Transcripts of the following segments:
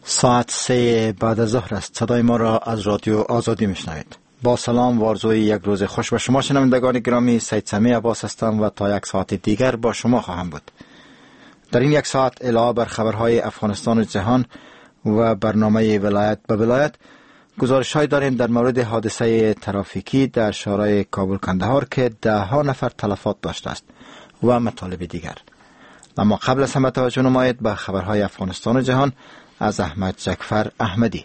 ساعت 3 بعد از ظهر است. صدای ما را از رادیو آزادی میشنوید. با سلام و آرزوی یک روز خوش به شما شنوندگان گرامی. سید سمیع عباس هستم و تا یک ساعت دیگر با شما خواهم بود. در این یک ساعت علاوه بر خبرهای افغانستان و جهان و برنامه ولایت به ولایت، گزارش‌های داریم در مورد حادثه ترافیکی در شهرهای کابل کندهار که 10 نفر تلفات داشته است و مطالب دیگر. اما قبل از همه توجه نمایید به خبرهای افغانستان و جهان از احمد جعفر احمدی.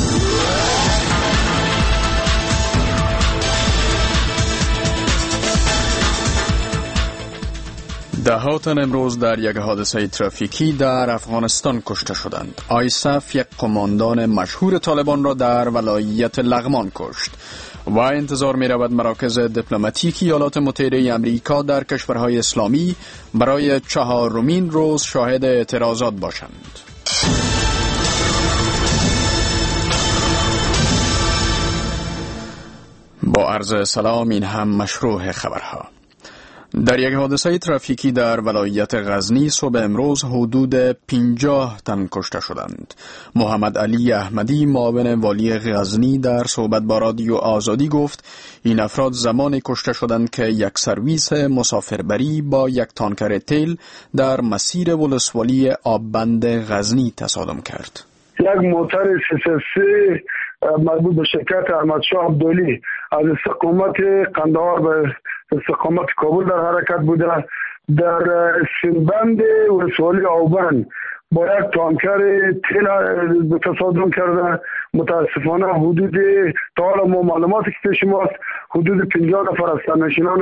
ده تن امروز در یک حادثه ترافیکی در افغانستان کشته شدند. آیسف، یک قماندان مشهور طالبان را در ولایت لغمان کشت و انتظار می رود مراکز دیپلماتیکی ایالات متحده آمریکا در کشورهای اسلامی برای 4مین روز شاهد اعتراضات باشند. با عرض سلام، این هم مشروع خبرها. در یک حادثه ترافیکی در ولایت غزنی صبح امروز حدود 50 تن کشته شدند. محمد علی احمدی، معاون والی غزنی، در صحبت با رادیو آزادی گفت این افراد زمانی کشته شدند که یک سرویس مسافربری با یک تانکر تیل در مسیر ولسوالی آببند غزنی تصادم کرد. یک موتر CC3 مربوط به شرکت احمدشاه عبدالی از استقامت قندهار به استقامت کابل در حرکت بوده. در سینبند ولسوالی آبند با یک تانکر تیل تصادم کرده. متاسفانه حدود تا حالا ما معلوماتی که پیش ماست حدود 50 نفر از سرنشینان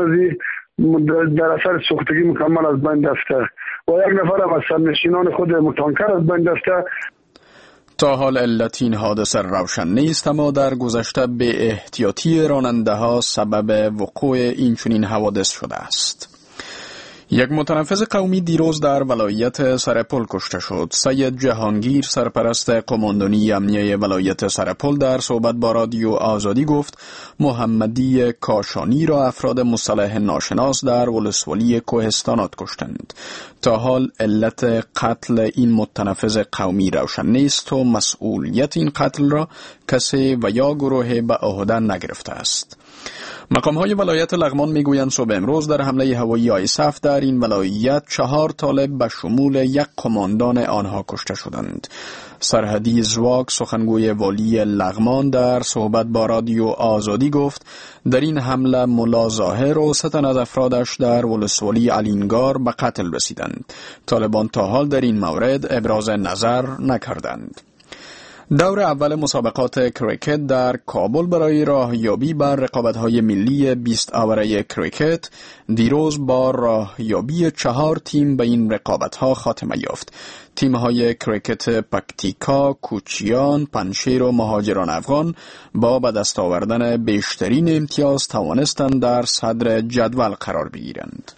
در اثر سوختگی مکمل از بین رفته و یک نفر از سرنشینان خود تانکر از بین رفته. تا حال علت این حادثه روشن نیست، اما در گذشته به احتیاطی راننده ها سبب وقوع این چنین حوادث شده است. یک متنفذ قومی دیروز در ولایت سرپل کشته شد. سید جهانگیر، سرپرست قماندانی امنیه ولایت سرپل، در صحبت با رادیو آزادی گفت محمدی کاشانی را افراد مسلح ناشناس در ولسوالی کوهستانات کشتند. تا حال علت قتل این متنفذ قومی روشن نیست و مسئولیت این قتل را کسی و یا گروه به عهده نگرفته است. مقام‌های ولایت لغمان میگویند صبح امروز در حمله هوایی آیسف در این ولایت 4 طالب به شمول یک قماندان آنها کشته شدند. سرحدی زواک، سخنگوی والی لغمان، در صحبت با رادیو آزادی گفت در این حمله ملا ظاهر و 3 تن از افرادش در ولسوالی علینگار به قتل رسیدند. طالبان تا حال در این مورد ابراز نظر نکردند. دور اول مسابقات کریکت در کابل برای راهیابی بر رقابت‌های ملی 20 آوره کریکت دیروز با راهیابی 4 تیم به این رقابت‌ها خاتمه یافت. تیم‌های کریکت پکتیکا، کوچیان، پنشیر و مهاجران افغان با به دست آوردن بیشترین امتیاز توانستند در صدر جدول قرار بگیرند.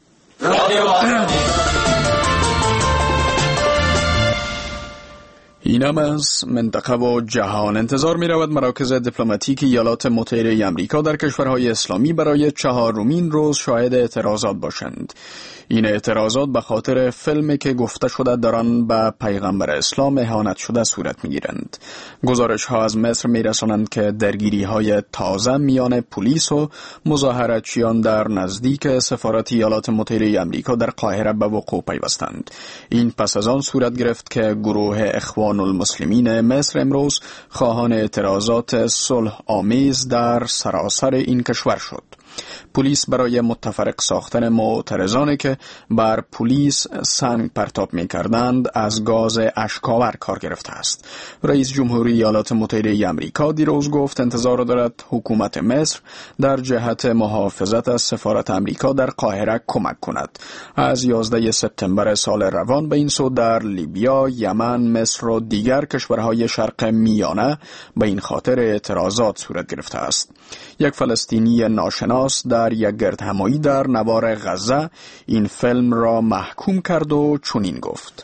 این هم از منطقه و جهان. انتظار می رود مراکز دیپلماتیک ایالات متحده آمریکا در کشورهای اسلامی برای 4مین روز شاهد اعتراضات باشند. این اعتراضات به خاطر فیلمی که گفته شده در آن به پیغمبر اسلام اهانت شده صورت می گیرند. گزارش ها از مصر می رسانند که درگیری های تازه میان پلیس و مظاهراتچیان در نزدیک سفارت ایالات متحده آمریکا در قاهره به وقوع پیوستند. این پس از آن صورت گرفت که گروه اخوان المسلمین مصر امروز خواهان اعتراضات صلح آمیز در سراسر این کشور شد. پلیس برای متفرق ساختن معترضانی که بر پلیس سنگ پرتاب می‌کردند از گاز اشک‌آور کار گرفته است. رئیس جمهوری ایالات متحده آمریکا دیروز گفت انتظار دارد حکومت مصر در جهت محافظت از سفارت آمریکا در قاهره کمک کند. از 11 سپتامبر سال روان به این سو در لیبیا، یمن، مصر و دیگر کشورهای شرق میانه به این خاطر اعتراضات صورت گرفته است. یک فلسطینی ناشناس در یک گردهمایی در نوار غزه این فیلم را محکوم کرد و چنین گفت: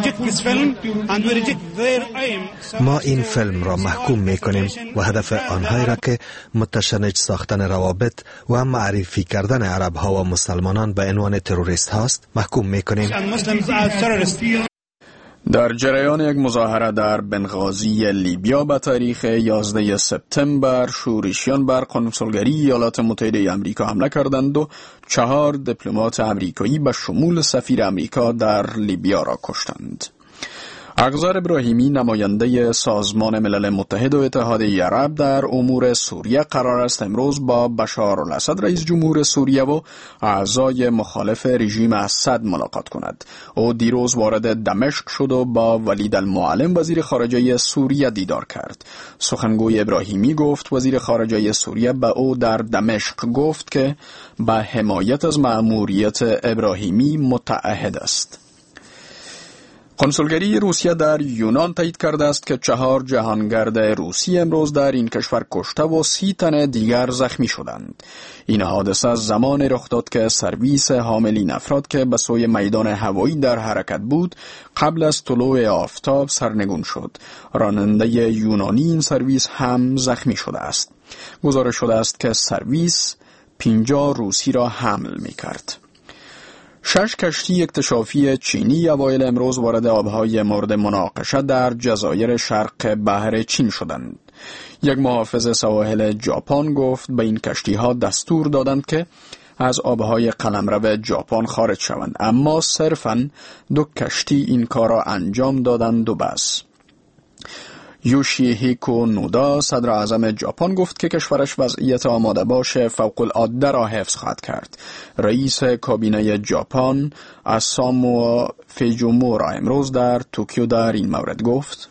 ما این فیلم را محکوم میکنیم و هدف آنهایی را که متشنج ساختن روابط و معرفی کردن عرب ها و مسلمانان به عنوان تروریست هاست محکوم میکنیم. در جریان یک مظاهره در بنغازی لیبیا به تاریخ 11 سپتامبر شورشیان بر کنسولگری ایالات متحده آمریکا حمله کردند و 4 دیپلمات آمریکایی به شمول سفیر آمریکا در لیبیا را کشتند. اغذار ابراهیمی نماینده سازمان ملل متحد و اتحادیه عرب در امور سوریه قرار است امروز با بشار الاسد رئیس جمهور سوریه و اعضای مخالف رژیم اسد ملاقات کند. او دیروز وارد دمشق شد و با ولید المعلم وزیر خارجه سوریه دیدار کرد. سخنگوی ابراهیمی گفت وزیر خارجه سوریه به او در دمشق گفت که به حمایت از مأموریت ابراهیمی متعهد است. کنسولگری روسیه در یونان تایید کرده است که 4 جهانگرد روسی امروز در این کشور کشته و 30 تن دیگر زخمی شدند. این حادثه زمان رخ داد که سرویس حاملین افراد که به سوی میدان هوایی در حرکت بود قبل از طلوع آفتاب سرنگون شد. راننده یونانی این سرویس هم زخمی شده است. گزارش شده است که سرویس 50 روسی را حمل می کرد. 6 کشتی اکتشافی چینی اوایل امروز وارد آبهای مورد مناقشه در جزایر شرق بحر چین شدند. یک محافظ سواحل ژاپن گفت به این کشتی‌ها دستور دادند که از آبهای قلمرو ژاپن خارج شوند، اما صرفاً 2 کشتی این کار را انجام دادند و بس. یوشیهیکو نودا صدر اعظم ژاپن گفت که کشورش وضعیت آماده باش فوق العاده را حفظ خواهد کرد. رئیس کابینه ژاپن آسامو فوجیمورا امروز در توکیو در این مورد گفت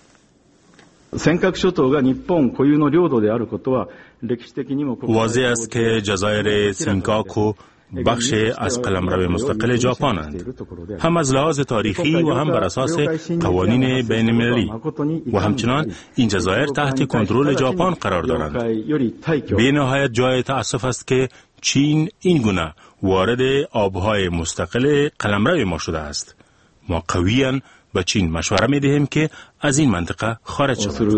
واضح است که جزایر سینکاکو بخش از قلمرو مستقل ژاپن‌اند، هم از لحاظ تاریخی و هم بر اساس قوانین بین‌المللی، و همچنان این جزایر تحت کنترل ژاپن قرار دارند. به نهایت جای تأسف است که چین این گونه وارد آبهای مستقل قلمرو ما شده است. ما قویاً به چین مشوره می‌دهیم که از این منطقه خارج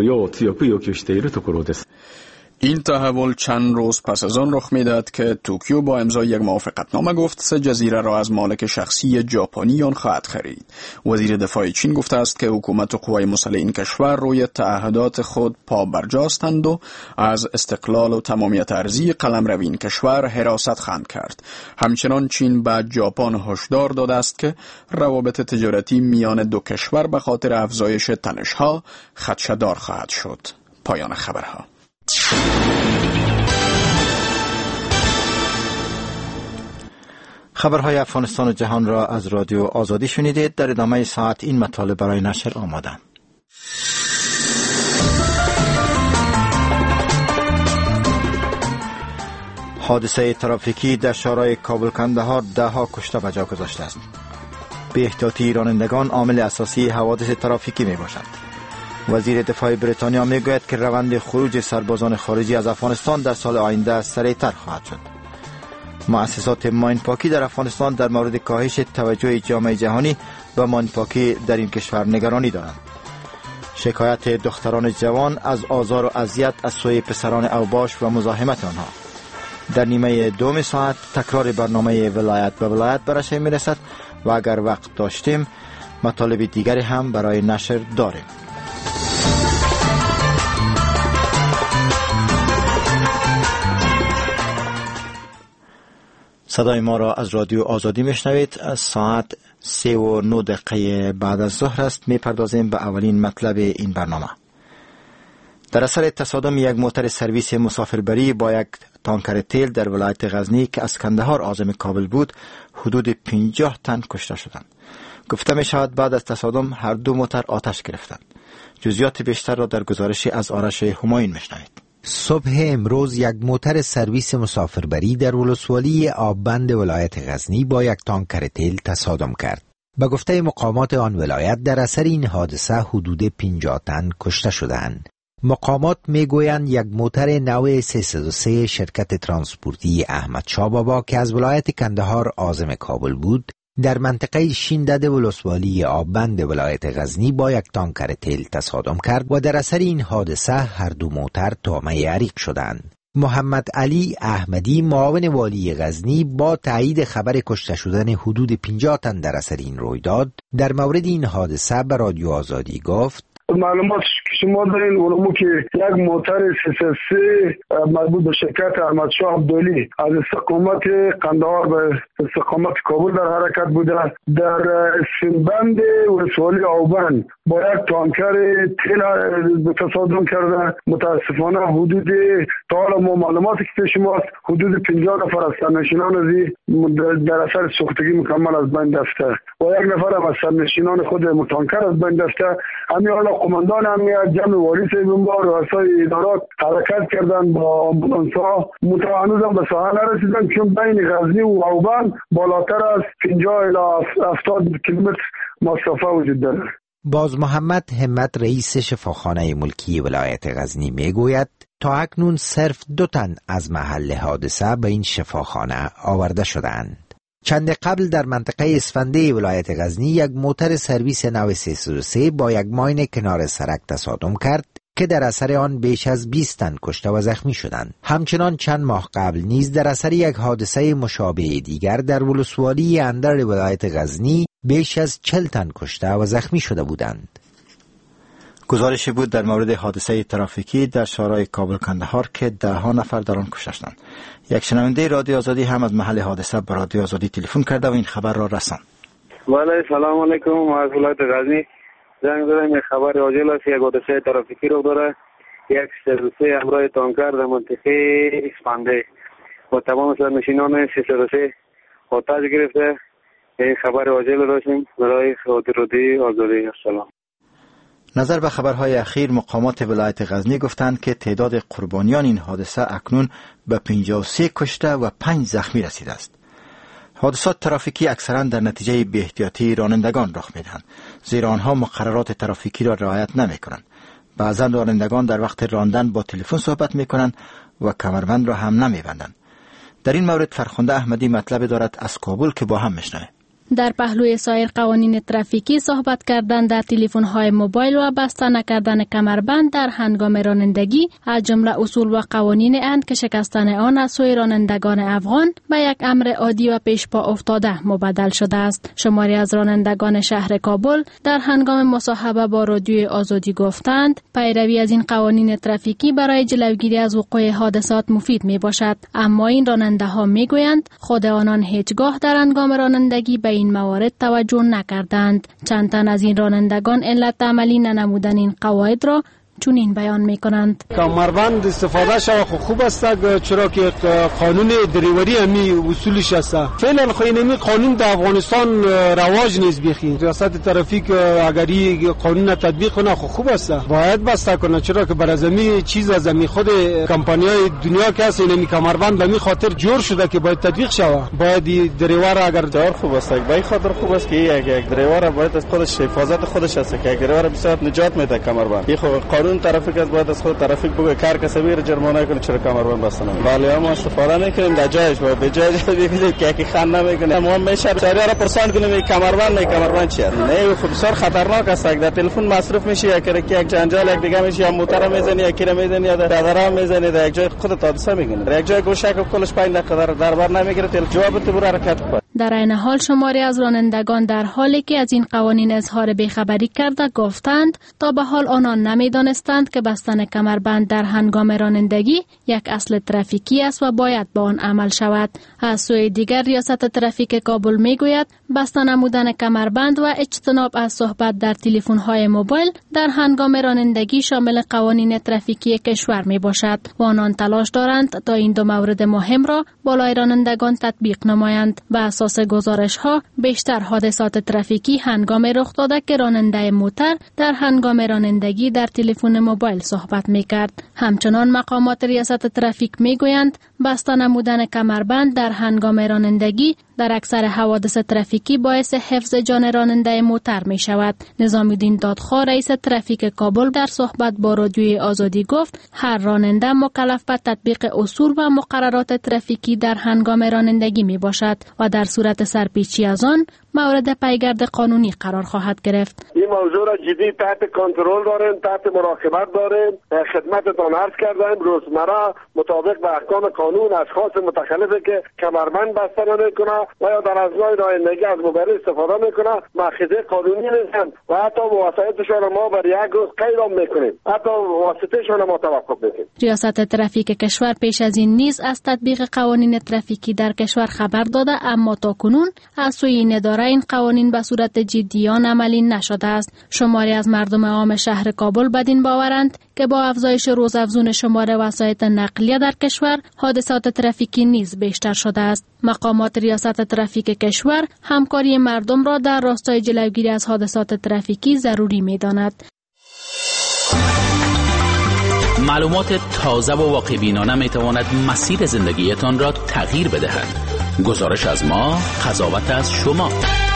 شود. این تحول چند روز پس از آن رخ می‌دهد که توکیو با امضای یک موافقتنامه گفت 3 جزیره را از مالک شخصی ژاپنی آن خواهد خرید. وزیر دفاع چین گفته است که حکومت و قوای مسلح این کشور روی تعهدات خود پابرجاستند و از استقلال و تمامیت ارضی قلمرو این کشور حراست خواهند کرد. همچنان چین به ژاپن هشدار داده است که روابط تجارتی میان 2 کشور به خاطر افزایش تنش‌ها خدشه‌دار خواهد شد. پایان خبرها. خبرهای افغانستان و جهان را از رادیو آزادی شنیدید. در ادامه ساعت این مطالب برای نشر آماده. حادثه ترافیکی در شهرهای کابل کندهار 10 کشته به جا گذاشته است. بی احتیاطی رانندگان عامل اساسی حوادث ترافیکی می باشد. وزیر دفاع بریتانیا می گوید که روند خروج سربازان خارجی از افغانستان در سال آینده سریعتر خواهد شد. مؤسسات ماین پاکی در افغانستان در مورد کاهش توجه جامعه جهانی به ماین پاکی در این کشور نگرانی دارند. شکایت دختران جوان از آزار و اذیت از سوی پسران اوباش و مزاحمت آنها. در نیمه دوم ساعت تکرار برنامه ولایت به ولایت برشان می رسد و اگر وقت داشتیم مطالب دیگری هم برای نشر داریم. صدای ما را از رادیو آزادی میشنوید. از ساعت 3:09 بعد از ظهر است. میپردازیم به اولین مطلب این برنامه. در اثر تصادم یک موتر سرویس مسافربری با یک تانکر تیل در ولایت غزنی که از کندهار عازم کابل بود حدود 50 تن کشته شدند. گفته می شود بعد از تصادم هر 2 موتر آتش گرفتند. جزئیات بیشتر را در گزارش از آرش همایون میشنوید. صبح امروز یک موتر سرویس مسافربری در ولسوالی آببند ولایت غزنی با یک تانکر تیل تصادم کرد. به گفته مقامات آن ولایت در اثر این حادثه حدود 50 تن کشته شدند. مقامات میگویند یک موتر نو 303 شرکت ترانسپورتی احمدشاه بابا که از ولایت کندهار عازم کابل بود در منطقه شیندد ولسوالی آببند ولایت غزنی با یک تانکر تیل تصادم کرد و در اثر این حادثه هر 2 موتر طعمه عریق شدند. محمد علی احمدی معاون والی غزنی با تایید خبر کشته شدن حدود 50 تن در اثر این رویداد در مورد این حادثه به رادیو آزادی گفت: معلومات که شما دارین علومو که یک موتر 303 مربوط به شرکت احمد شاه عبدالی از استقامت قندهار به استقامت کابل در حرکت بوده، در سینبند ولسوالی آوبند با یک تانکر تیل به تصادم کرده. متاسفانه حدود تا حالا ما معلوماتی که پیش ماست حدود 50 نفر از سرنشینان در اثر سوختگی مکمل از بین رفته و یک نفر از سرنشینان خود تانکر از بین رفته. همین حالا قماندان امنیت جمع والی سیبونبا رؤسای ادارات حرکت کردن با آمبولانس‌ها، هنوزم به ساحه نرسیدن چون بین غزنی و آوبند بالاتر از 50 الی 70 کیلومتر مسافه وجود داره. باز محمد همت رئیس شفاخانه ملکی ولایت غزنی میگوید تا اکنون صرف 2 تن از محل حادثه به این شفاخانه آورده شدند. چند قبل در منطقه اسفنده ولایت غزنی یک موتر سرویس نو 303 با یک ماین کنار سرک تصادم کرد که در اثر آن بیش از 20 تن کشته و زخمی شدند. همچنان چند ماه قبل نیز در اثر یک حادثه مشابه دیگر در ولسوالی اندر ولایت غزنی بیش از 40 تن کشته و زخمی شده بودند. گزارشی بود در مورد حادثه ترافیکی در شهرهای کابل کندهار که 10 نفر در آن کشته شدند. یک شنونده رادیو آزادی هم از محل حادثه به رادیو آزادی تلفن کرده و این خبر را رساند. بله، سلام علیکم. ما از ولایت غزنی زنگ زدم. یک خبر عاجل است. یک حادثه ترافیکی رخ داده. یک سرویس همراه تانکر در منطقه اسفنده با تمام سرنشینان 303 آتش گرفته. این خبر عاجل داشتیم برای رادیو آزادی. السلام. نظر به خبرهای اخیر، مقامات ولایت غزنی گفتند که تعداد قربانیان این حادثه اکنون به 53 کشته و 5 زخمی رسیده است. حادثات ترافیکی اکثرا در نتیجه بی‌احتیاطی رانندگان رخ می‌دهند، زیرا آنها مقررات ترافیکی را رعایت نمی‌کنند. بعضا رانندگان در وقت راندن با تلفن صحبت می‌کنند و کمربند را هم نمی‌بندند. در این مورد فرخنده احمدی مطلب دارد از کابل که با هم می‌شنویم. در پهلوی سایر قوانین ترافیکی صحبت کردن در تلفن‌های موبایل و بسته نکردن کمربند در هنگام رانندگی از جمله اصول و قوانین اند که شکستن آن از سوی رانندگان افغان به یک امر عادی و پیش پا افتاده مبدل شده است. شماری از رانندگان شهر کابل در هنگام مصاحبه با رادیو آزادی گفتند پیروی از این قوانین ترافیکی برای جلوگیری از وقوع حادثات مفید می باشد، اما این راننده ها می گویند خود آنان هیچگاه در هنگام رانندگی به این موارد توجه نکردند. چند تن از این رانندگان علت عملی ننمودن این قواعد را چنین بیان می‌کنند. کمربند استفاده شود خوب است، چرا که قانون دریوری همی اصولش است. فعلا خو قانون در افغانستان رواج نیست بیخی. ریاست ترافیک اگر این قانون تطبیق کنه خوب است، باید بسته کنه، چرا که بر زمین چیز از زمین خود کمپانی‌های دنیا که هست این کمربند به خاطر جور شده که باید تطبیق شود. باید دریور اگر دار خوب است، به خاطر خوب است که یک دریور باید از خودش حفاظت خودش است که دریور بسیار نجات میده کمربند. قانون ترافیک از باید از خود ترافیک بگه کار کسبی رو جرمانه کنه چرا کمربند بسته نمیکنه. ولی ما استفاده میکنیم در جایش و به جای که خان نمیکنه. ما میشه شهریار را پرسان کنیم کمربند چیه؟ نه خب بسیار خطرناک است. در تلفن مصرف میشه یا که یک جنجال یک دیگه میشه یا موتور میزنی یا کی میزنی یا درا میزنی در یک جای خودت حادثه میکنه. در یک جای گوشه که کلش 5 دقیقه در بر نمیگیره جواب تو برو حرکت کن. در این حال شماری از رانندگان در حالی که از این قوانین اظهار بیخبری کرده گفتند تا به حال آنان نمیدانستند که بستن کمربند در هنگام رانندگی یک اصل ترافیکی است و باید با آن عمل شود. از سوی دیگر ریاست ترافیک کابل میگوید بسته نمودن کمربند و اجتناب از صحبت در تلفن‌های موبایل در هنگام رانندگی شامل قوانین ترافیکی کشور می باشد و آنان تلاش دارند تا این 2 مورد مهم را بالای رانندگان تطبیق نمایند. به اساس گزارش‌ها بیشتر حادثات ترافیکی هنگام رخ داده که راننده موتر در هنگام رانندگی در تلفن موبایل صحبت می‌کرد. همچنان مقامات ریاست ترافیک می‌گویند بسته نمودن کمربند در هنگام رانندگی در اکثر حوادث ترافیکی باعث حفظ جان راننده موتر می شود. نظام‌الدین دادخواه رئیس ترافیک کابل در صحبت با رادیوی آزادی گفت هر راننده مکلف به تطبیق اصول و مقررات ترافیکی در هنگام رانندگی می باشد و در صورت سرپیچی از آن مورد پیگرد قانونی قرار خواهد گرفت. این موضوع را جدی تحت کنترل داریم، تحت مراقبت داریم. خدمتتان عرض کردم روزمره مطابق به احکام قانون اشخاص متخلفی که کمربند بسته نمیکنه و یا در اثنای رانندگی از موبایل استفاده میکنه مأخذه قانونی نیستند و حتی واسطه‌شان ما بر یک روز قیدام میکنیم، حتی واسطه‌شان ما توقف میکنیم. ریاست ترافیک کشور پیش از این نیز از تطبیق قوانین ترافیکی در کشور خبر داده، اما تاکنون از سوی این اداره این قوانین به صورت جدیان عملی نشده است. شماری از مردم عام شهر کابل بدین باورند که با افزایش روزافزون شمار وسایط نقلیه در کشور حادثات ترافیکی نیز بیشتر شده است. مقامات ریاست ترافیک کشور همکاری مردم را در راستای جلوگیری از حادثات ترافیکی ضروری می‌داند. معلومات تازه و واقع‌بینانه می‌تواند مسیر زندگیتان را تغییر بدهد. گزارش از ما، قضاوت از شما.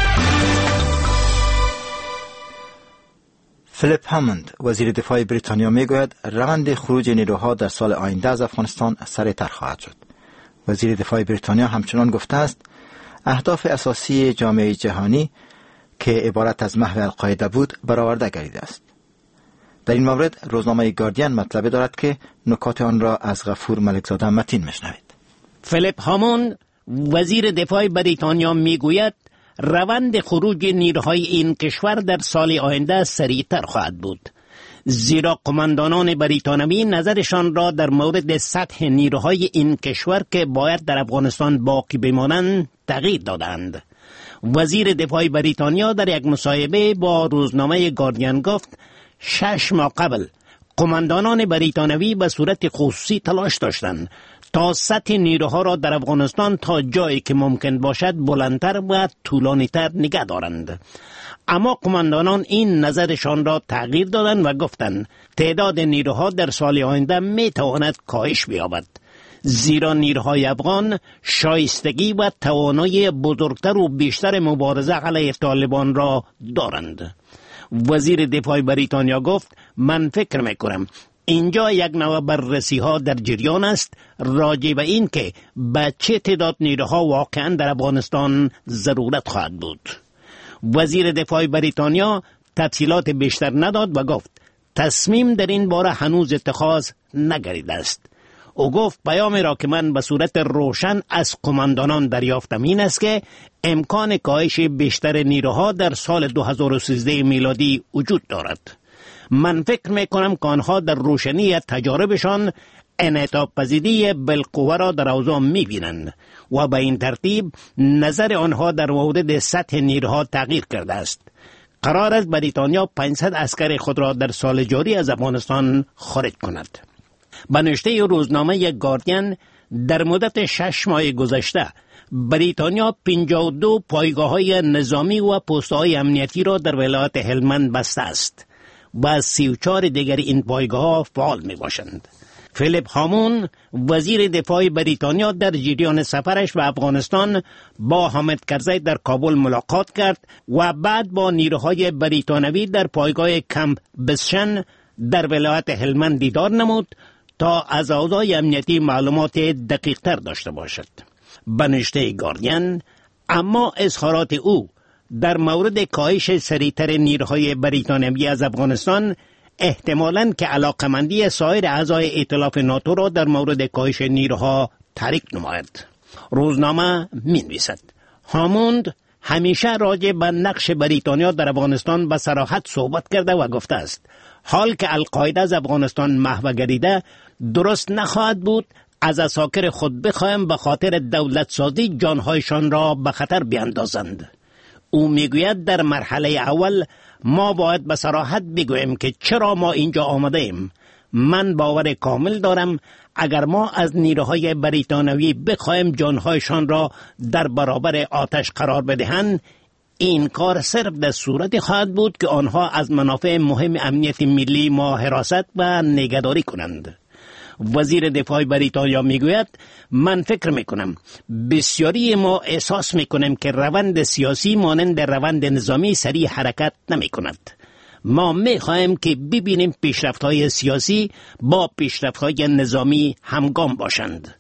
فیلیپ هاموند وزیر دفاع بریتانیا میگوید روند خروج نیروها در سال آینده از افغانستان سریعتر خواهد شد. وزیر دفاع بریتانیا همچنان گفته است اهداف اساسی جامعه جهانی که عبارت از محو القاعده بود برآورده گردیده است. در این مورد روزنامه گاردین مطلب دارد که نکات آن را از غفور ملکزاده متین میشنوید. فیلیپ هاموند وزیر دفاع بریتانیا میگوید روند خروج نیروهای این کشور در سال آینده سریعتر خواهد بود، زیرا قماندانان بریتانوی نظرشان را در مورد سطح نیروهای این کشور که باید در افغانستان باقی بمانند تغییر دادند. وزیر دفاع بریتانیا در یک مصاحبه با روزنامه گاردین گفت 6 ماه قبل قماندانان بریتانوی به صورت خصوصی تلاش داشتند تا سطح نیروها را در افغانستان تا جایی که ممکن باشد بلندتر و طولانی‌تر نگه دارند. اما قماندانان این نظرشان را تغییر دادند و گفتند تعداد نیروها در سال آینده می تواند کاهش بیابد، زیرا نیروهای افغان شایستگی و توانایی بزرگتر و بیشتر مبارزه علیه طالبان را دارند. وزیر دفاع بریتانیا گفت من فکر میکنم اینجا یک نوع بررسی ها در جریان است راجع به این که به چه تعداد نیروها واقعا در افغانستان ضرورت خواهد بود. وزیر دفاع بریتانیا تفصیلات بیشتر نداد و گفت تصمیم در این باره هنوز اتخاذ نگردیده است. او گفت پیامی را که من به صورت روشن از قماندانان دریافتم این است که امکان کاهش بیشتر نیروها در سال 2013 میلادی وجود دارد. من فکر میکنم که آنها در روشنی تجاربشان انعطاف پذیری بالقوه را در اوضاع میبینند و به این ترتیب نظر آنها در مورد سطح نیروها تغییر کرده است. قرار است بریتانیا 500 عسکر خود را در سال جاری از افغانستان خارج کند. به نوشته روزنامه گاردین در مدت 6 ماه گذشته بریتانیا 52 پایگاه‌های نظامی و پست‌های امنیتی را در ولایت هلمند بسته است و 34 دیگر این پایگاه‌ها فعال می‌باشند. فیلیپ هاموند وزیر دفاع بریتانیا در جریان سفرش به افغانستان با حامد کرزی در کابل ملاقات کرد و بعد با نیروهای بریتانوی در پایگاه کمپ بسشن در ولایت هلمند دیدار نمود تا از اوضاع امنیتی معلومات دقیق تر داشته باشد. به نوشته گاردین اما اظهارات او در مورد کاهش سریعتر نیروهای بریتانوی از افغانستان احتمالاً که علاقمندی سایر اعضای ائتلاف ناتو را در مورد کاهش نیروها تحریک نماید. روزنامه می‌نویسد هاموند همیشه راجع به نقش بریتانیا در افغانستان به صراحت صحبت کرده و گفته است حال که القاعده از افغانستان محو گردیده درست نخواهد بود از عساکر خود بخواهیم به خاطر دولت سازی جانهایشان را به خطر بیاندازند. او میگوید در مرحله اول ما باید به صراحت بگوییم که چرا ما اینجا آمده ایم. من باور کامل دارم اگر ما از نیروهای بریتانوی بخواهیم جانهایشان را در برابر آتش قرار بدهند این کار صرف در صورتی خواهد بود که آنها از منافع مهم امنیت ملی ما حراست و نگهداری کنند. وزیر دفاع بریتانیا میگوید من فکر میکنم بسیاری ما احساس میکنیم که روند سیاسی مانند روند نظامی سریع حرکت نمیکند. ما میخواهیم که ببینیم پیشرفت‌های سیاسی با پیشرفت‌های نظامی همگام باشند.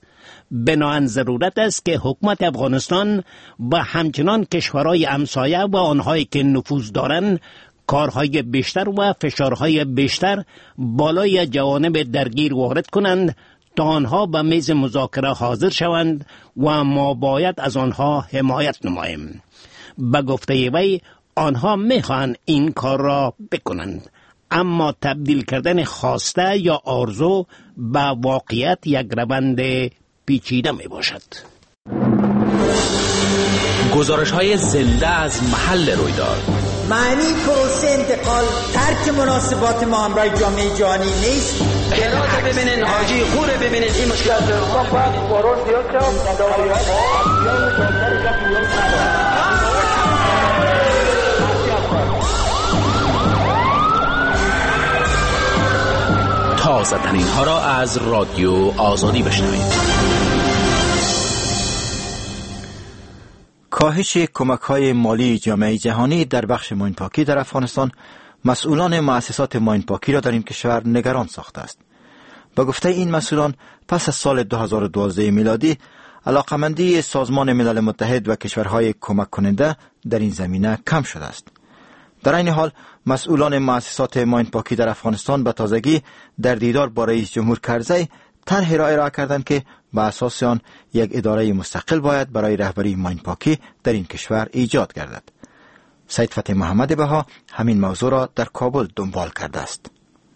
بنابراین ضرورت است که حکومت افغانستان و همچنان کشورهای همسایه و آنهایی که نفوذ دارند کارهای بیشتر و فشارهای بیشتر بالای جوانب درگیر وارد کنند تا آنها به میز مذاکره حاضر شوند و ما باید از آنها حمایت نماییم. به گفته وی آنها میخواهند این کار را بکنند، اما تبدیل کردن خواسته یا آرزو به واقعیت یک روند پیچیده می باشد. گزارش های زنده از محل رویداد. معنی پروسه انتقال ترک مناسبات ما همراه جامعه جهانی نیست. هرات ببینین، حاجی خوره ببینین، این مشکلات تازه ترین ها را از رادیو آزادی بشنوید. کاهش کمک‌های مالی جامعه جهانی در بخش ماینپاکی در افغانستان مسئولان مؤسسات ماینپاکی را در این کشور نگران ساخته است. با گفته این مسئولان پس از سال 2012 میلادی علاقمندی سازمان ملل متحد و کشورهای کمک کننده در این زمینه کم شده است. در این حال مسئولان مؤسسات ماینپاکی در افغانستان به تازگی در دیدار با رئیس جمهور کرزی طرحی را ارائه کردند که به اساس آن یک اداره مستقل باید برای رهبری ماینپاکی در این کشور ایجاد گردد. سید فتح محمد بها همین موضوع را در کابل دنبال کرده است.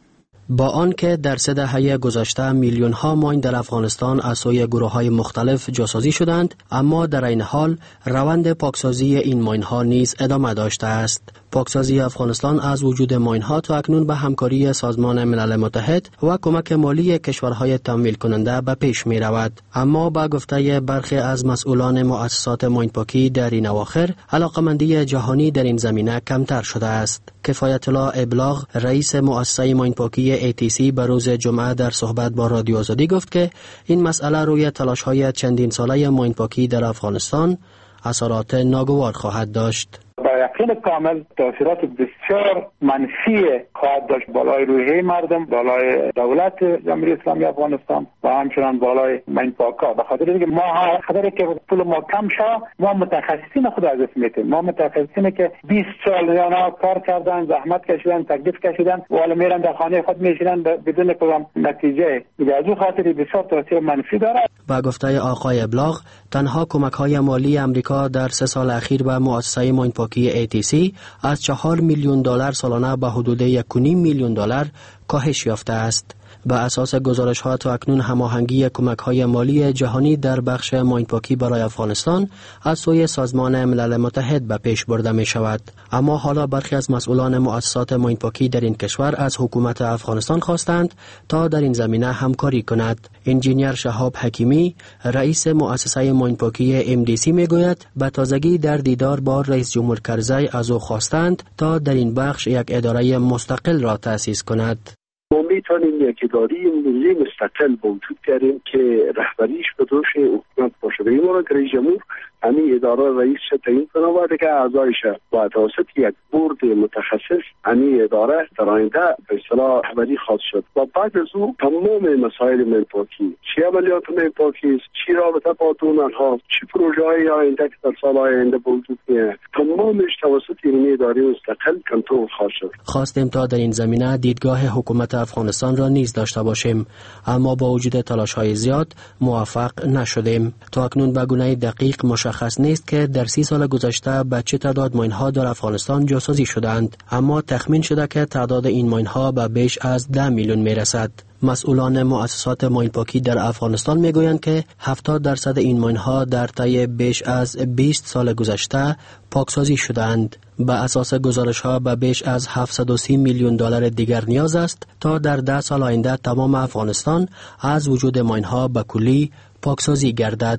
با آنکه در 3 دهه گذشته میلیون ها ماین در افغانستان از سوی گروه های مختلف جاسازی شدند، اما در این حال روند پاکسازی این ماین ها نیز ادامه داشته است. پاکسازی افغانستان از وجود ماین ها تا اکنون به همکاری سازمان ملل متحد و کمک مالی کشورهای تمویل کننده به پیش می رود. اما با گفته برخی از مسئولان مؤسسات ماینپاکی در این اواخر علاقمندی جهانی در این زمینه کمتر شده است. کفایت الله ابلاغ رئیس مؤسسه ماینپاکی ATC به روز جمعه در صحبت با رادیو آزادی گفت که این مسئله روی تلاش‌های چندین ساله ماینپاکی در افغانستان اثرات ناگوار خواهد داشت. با یقین کامل تاثیرات بسیار منفی خواهد داشت بالای روحیه مردم، بالای دولت جمهوری اسلامی افغانستان و همچنان بالای ماینپاکا. به خاطر اینکه ما خاطر که پول ما کم شد، ما متخصصین خود از اسم میتیم. ما متخصصین که 20 سال یا کار کردن، زحمت کشیدن، تکلیف کشیدن و حالا میرن در خانه خود میشینن بدون کدام نتیجه. از اون خاطر بسیار تاثیر منفی داره. با گفته آقای ابلاغ تنها کمک‌های مالی امریکا در 3 سال اخیر به مؤسسه ماینپاکی ATC از 4 میلیون دلار سالانه به حدود 1.5 میلیون دلار کاهش یافته است. به اساس گزارش‌ها تا اکنون هماهنگی کمک‌های مالی جهانی در بخش ماینپاکی برای افغانستان از سوی سازمان ملل متحد به پیش برده می‌شود. اما حالا برخی از مسئولان مؤسسات ماینپاکی در این کشور از حکومت افغانستان خواستند تا در این زمینه همکاری کند. انجینیر شهاب حکیمی رئیس مؤسسه ماینپاکی MDC میگوید به تازگی در دیدار با رئیس جمهور کرزی از او خواستند تا در این بخش یک اداره مستقل را تأسیس کند. ما میتونیم یک اداره ملی مستقل وجود کردیم که رهبریش به دوش حکومت باشه. به این مورد رئیس جمهور همین اداره رئیس تعیین کنه و دیگه اعضایش با توسط یک بورد متخصص همین اداره در آینده به اصطلاح رهبری خواهد شد و بعد از اون تمام مسائل ماینپاکی، چه عملیات ماینپاکی است، چه رابطه با دونرها، چه پروژه های آینده که در سال آینده وجود میاد، تمامش توسط این اداره مستقل کنترل خواهد شد. خواستیم تا در این زمینه دیدگاه حکومت افغانستان را نیز داشته باشیم، اما با وجود تلاش‌های زیاد موفق نشدیم. تا اکنون به گونه دقیق مشخص نیست که در 30 سال گذشته به چه تعداد ماین‌ها در افغانستان جاسازی شدند، اما تخمین شده که تعداد این ماین‌ها به بیش از 10 میلیون میرسد. مسئولان مؤسسات ماینپاکی در افغانستان میگویند که 70% این ماین‌ها در طی بیش از 20 سال گذشته پاکسازی شدند. به اساس گزارش‌ها به بیش از 730 میلیون دلار دیگر نیاز است تا در 10 سال آینده تمام افغانستان از وجود ماین‌ها به کلی پاکسازی گردد.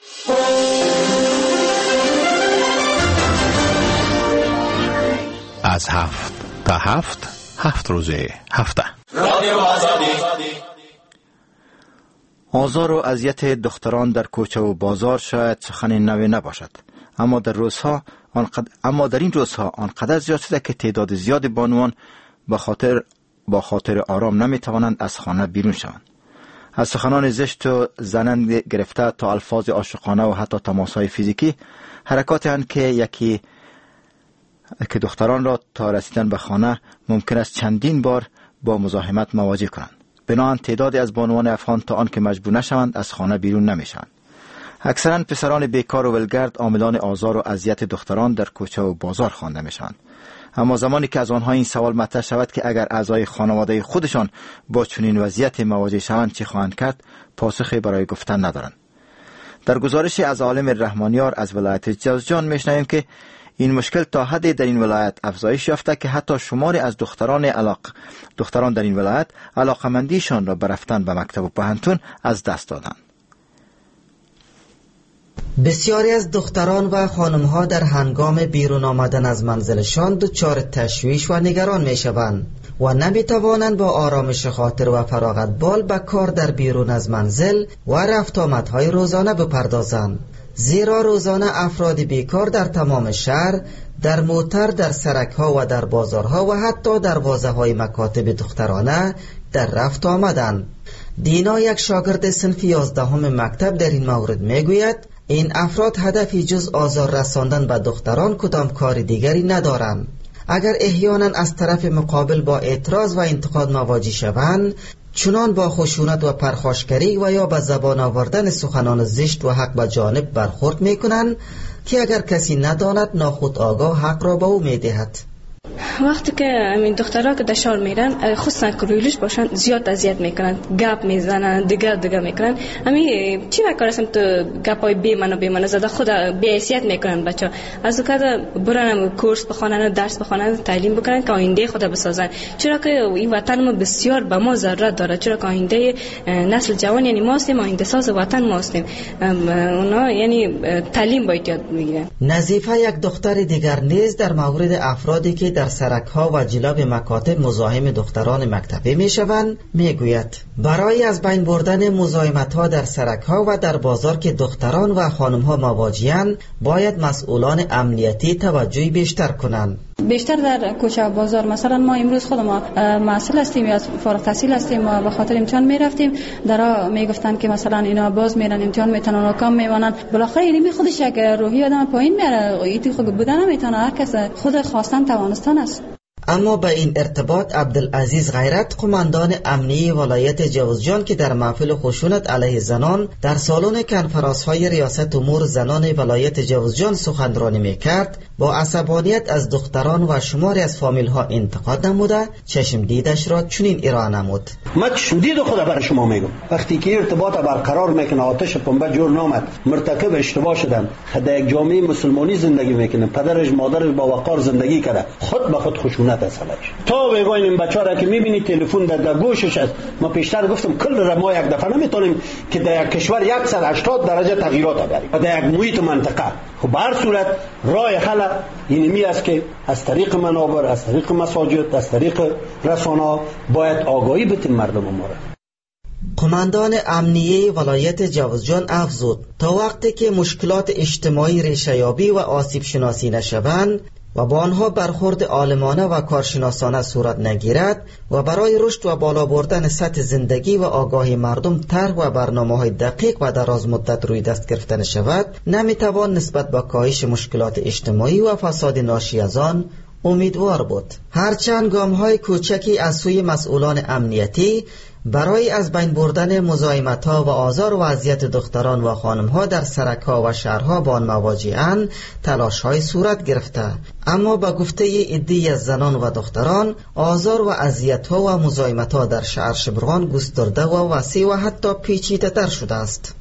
از 7 تا 7 روز هفته آزار و اذیت دختران در کوچه و بازار شاید سخن نوی نباشد، اما در این روزها آنقدر زیاد شده که تعداد زیاد بانوان با خاطر آرام نمیتوانند از خانه بیرون شوند. از سخنان زشت و زنند گرفته تا الفاظ عاشقانه و حتی تماس‌های فیزیکی، حرکاتی هستند که دختران را تا رسیدن به خانه ممکن است چندین بار با مزاحمت مواجه کنند. بنابراین تعدادی از بانوان افغان تا آنکه مجبور نشوند از خانه بیرون نمیشوند. اکثرا پسران بیکار و ولگرد عاملان آزار و اذیت دختران در کوچه و بازار خوانده میشوند. اما زمانی که از آنها این سوال مطرح شود که اگر اعضای خانواده خودشان با چنین وضعیت مواجه شوند چه خواهند کرد، پاسخی برای گفتن ندارند. در گزارشی از عالم رحمانیار از ولایت جوزجان میشنویم که این مشکل تا حدی در این ولایت افزایش یافته که حتی شماری از دختران در این ولایت علاقمندیشان را به رفتن به مکتب و پوهنتون از دست دادند. بسیاری از دختران و خانم‌ها در هنگام بیرون آمدن از منزلشان دچار تشویش و نگران می‌شوند و نمی‌توانند با آرامش خاطر و فراغت بال به کار در بیرون از منزل و رفت آمدهای روزانه بپردازند. زیرا روزانه افراد بیکار در تمام شهر در موتر، در سرک‌ها و در بازارها و حتی دروازه‌های مکاتب دخترانه در رفت آمدند. دینا، یک شاگرد صنف 11 مکتب، در این مورد میگوید این افراد هدفی جز آزار رساندن به دختران کدام کار دیگری ندارند. اگر احیانا از طرف مقابل با اعتراض و انتقاد مواجه شوند، چنان با خشونت و پرخاشگری و یا به زبان آوردن سخنان زشت و حق به جانب برخورد میکنند که اگر کسی نداند ناخودآگاه حق را به او میدهد. وقتی که این دخترها که دشار میرن، خصوصا که رویلوش باشن، زیاد اذیت میکنن، گپ میزنن، دیگه میکنن. همین چی کار هستم تو گپای بی منو زده خود بی حیثیت میکنن. بچه از وقت برن کورس بخونن، درس بخونن، تعلیم بکنن که آینده خود بسازن. چرا که این وطن ما بسیار به ما ضرورت داره. چرا که آینده نسل جوان یعنی ما هستیم، آینده ساز وطن ما هستیم. اونا یعنی تعلیم باید یاد بگیرن. نظیفه، یک دختر دیگر نیز در مورد افرادی که در سرک‌ها و جلاب مکاتب مزاحم دختران مکتبی میشوند میگوید برای از بین بردن مزاحمت‌ها در سرک‌ها و در بازار که دختران و خانم‌ها مواجه‌اند، باید مسئولان امنیتی توجهی بیشتر کنند. بیشتر در کوچه و بازار، مثلا ما امروز خود ما مسئول هستیم یا فارغ التحصیل هستیم و به خاطر امتحان میرفتیم، درا میگفتن که مثلا اینا باز میرن امتحان میتونن ناکام میمونن. بالاخره این خودش یک روحی آدم پایین میاره. ایتی خود بودن نمیتونه، هر کس خود خواستن توانستن است. اما به این ارتباط عبدالعزیز غیرت، قماندان امنیه ولایت جوزجان که در محفل خشونت علیه زنان در سالن کنفرانس‌های ریاست امور زنان ولایت جوزجان سخنرانی میکرد، با عصبانیت از دختران و شماری از فامیل‌ها انتقاد نموده چشم دیدش را چنین ارائه نمود. من چشم دید خود برای شما میگم، وقتی که ارتباط برقرار میکنه، آتش پنبه جور نامد، مرتکب اشتباه شدن، در یک جامعه مسلمانی زندگی میکنه، پدرش مادرش با وقار زندگی کرده، خود به خود خشونت تا بگوین این بچه را که میبینی تلفن در گوشش است. ما پیشتر گفتم کل را ما یک دفعه نمیتونیم که در یک کشور 180 درجه تغییرات بیاریم و در یک محیط منطقه. خب به هر صورت راه حل اینمی است که از طریق منابر، از طریق مساجد، از طریق رسانه باید آگاهی بدیم مردم ما را. قماندان امنیه ولایت جوزجان افزود تا وقتی که مشکلات اجتماعی ریشه‌یابی و آسیب شناسی نشوند و با آنها برخورد عالمانه و کارشناسانه صورت نگیرد و برای رشد و بالا بردن سطح زندگی و آگاهی مردم طرح و برنامه‌های دقیق و دراز مدت روی دست گرفته شود، نمیتوان نسبت به کاهش مشکلات اجتماعی و فساد ناشی از آن امیدوار بود. هرچند گام‌های کوچکی از سوی مسئولان امنیتی برای از بین بردن مزاحمت‌ها و آزار و اذیت دختران و خانم‌ها در سرک‌ها و شهرها با آن مواجه‌اند، تلاش‌های صورت گرفته، اما با گفته عده‌ای از زنان و دختران، آزار و اذیت‌ها و مزاحمت‌ها در شهر شبرغان گسترده و وسیع و حتی پیچیده‌تر شده است.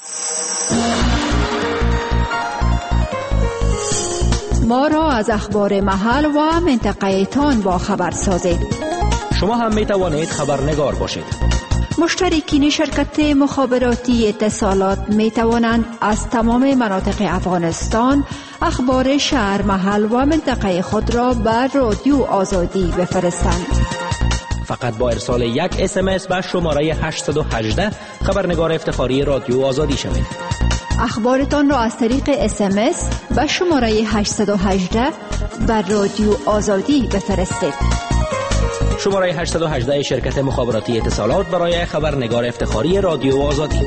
ما را از اخبار محل و منطقه تان با خبر سازید. شما هم می توانید خبرنگار باشید. مشترکین شرکت مخابراتی اتصالات می توانند از تمام مناطق افغانستان اخبار شهر، محل و منطقه خود را بر رادیو آزادی بفرستند. فقط با ارسال یک SMS به شماره 818 خبرنگار افتخاری رادیو آزادی شوید. اخبارتان را از طریق SMS به شماره 818 بر رادیو آزادی بفرستید. شماره 818 شرکت مخابراتی اتصالات برای خبرنگار افتخاری رادیو آزادی.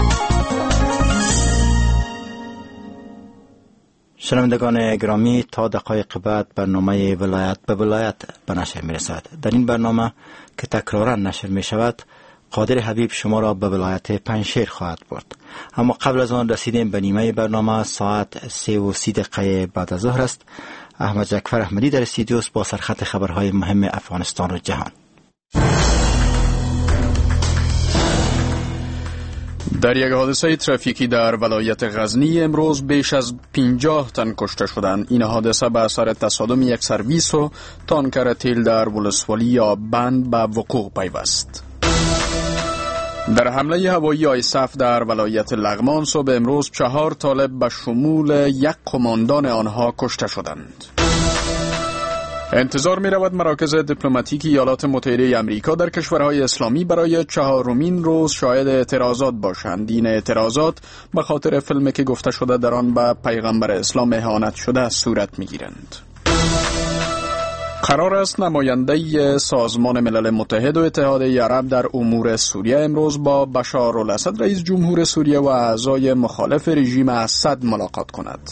شنوندگان گرامی، تا دقایق بعد برنامه ولایت به ولایت به نشر می رسد. در این برنامه که تکرارا نشر می شود، قادر حبیب شما را به ولایت پنجشیر خواهد برد. اما قبل از آن رسیدیم به نیمه برنامه. ساعت 3:30 بعد از ظهر است. احمد جعفر احمدی در استودیو با سرخط خبرهای مهم افغانستان و جهان. در یک حادثه ترافیکی در ولایت غزنی امروز بیش از 50 تن کشته شدند. این حادثه به اثر تصادم یک سرویس و تانکر تیل در ولسوالی آبند به وقوع پیوست. در حمله هوایی آیسف در ولایت لغمان صبح امروز 4 طالب به شمول یک قماندان آنها کشته شدند. انتظار می رود مراکز دیپلماتیک ایالات متحده آمریکا در کشورهای اسلامی برای 4مین روز شاهد اعتراضات باشند. این اعتراضات به خاطر فیلمی که گفته شده در آن به پیغمبر اسلام اهانت شده صورت می گیرند. قرار است نماینده سازمان ملل متحد و اتحادیه عرب در امور سوریه امروز با بشار الاسد رئیس جمهور سوریه و اعضای مخالف رژیم اسد ملاقات کند.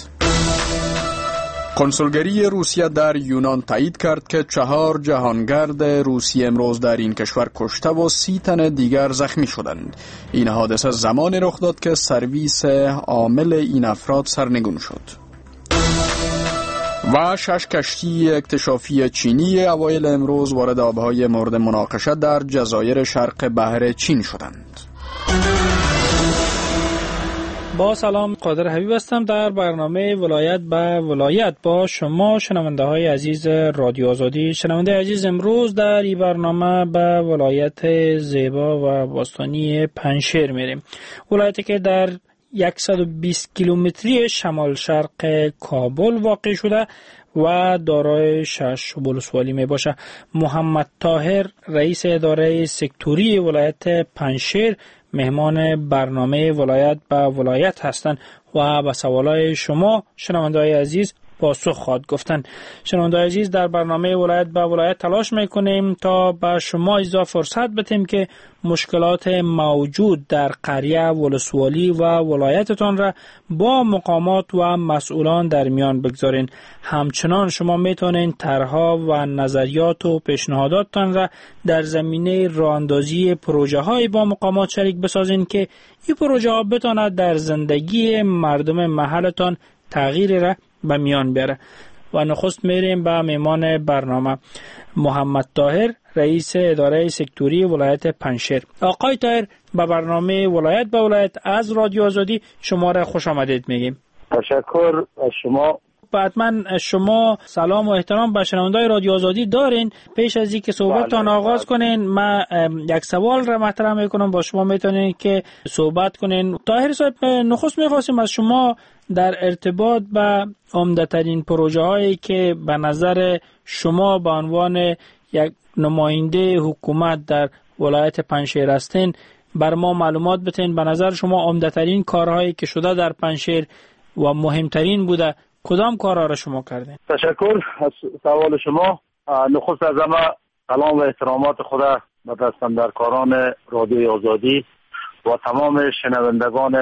کنسولگری روسیه در یونان تایید کرد که 4 جهانگرد روسی امروز در این کشور کشته و 30 تن دیگر زخمی شدند. این حادثه زمانی رخ داد که سرویس عامل این افراد سرنگون شد. و 6 کشتی اکتشافی چینی اوایل امروز وارد آبهای مورد مناقشه در جزایر شرق بحر چین شدند. با سلام، قادر حبیب هستم در برنامه ولایت به ولایت با شما شنونده های عزیز رادیو آزادی. شنونده عزیز، امروز در این برنامه به ولایت زیبا و باستانی پنجشیر میریم. ولایتی که در 120 کیلومتری شمال شرق کابل واقع شده و دارای 6 ولسوالی می باشه. محمد طاهر رئیس اداره سکتوری ولایت پنجشیر مهمان برنامه ولایت به ولایت هستند و به سوالای شما شنونده‌های عزیز پاسخ خواهد گفتن. شنونده‌های عزیز، در برنامه ولایت به ولایت تلاش میکنیم تا به شما اضافه فرصت بدیم که مشکلات موجود در قریه، ولسوالی و ولایتتان را با مقامات و مسئولان در میان بگذارین. همچنان شما میتونین طرح‌ها و نظریات و پیشنهاداتتان را در زمینه راه‌اندازی پروژه‌های با مقامات شریک بسازین که این پروژه‌ها بتواند در زندگی مردم محلتان تغییر را به میان بیاره. و نخست میریم به مهمان برنامه، محمد طاهر رئیس اداره سکتوری ولایت پنجشیر. آقای طاهر، به برنامه ولایت به ولایت از رادیو آزادی شما را خوش آمدید میگیم. تشکر از شما. حتما شما سلام و احترام به شنوندگان رادیو آزادی دارین. پیش از اینکه صحبتتان آغاز کنین، من یک سوال را مطرح میکنم، با شما میتونین که صحبت کنین. طاهر صاحب، نخست میخواستیم از شما در ارتباط به عمده‌ترین پروژه هایی که به نظر شما به عنوان یک نماینده حکومت در ولایت پنجشیر هستین بر ما معلومات بدین. به نظر شما عمده‌ترین کارهایی که شده در پنجشیر و مهمترین بوده کدام کارها را شما کردین؟ تشکر از سوال شما. نخست از همه سلام و احترامات خدا به دستاندرکاران رادیوی آزادی و تمام شنوندگان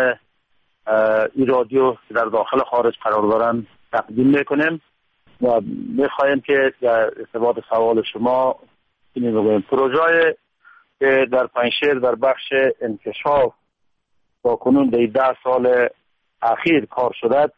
این رادیو که در داخل خارج قرار دارند تقدیم میکنیم و میخواهیم که در ارتباط سوال شما اینو بگویم. پروژه که در پنجشیر در بخش انکشاف با کنون در 10 سال اخیر کار شده،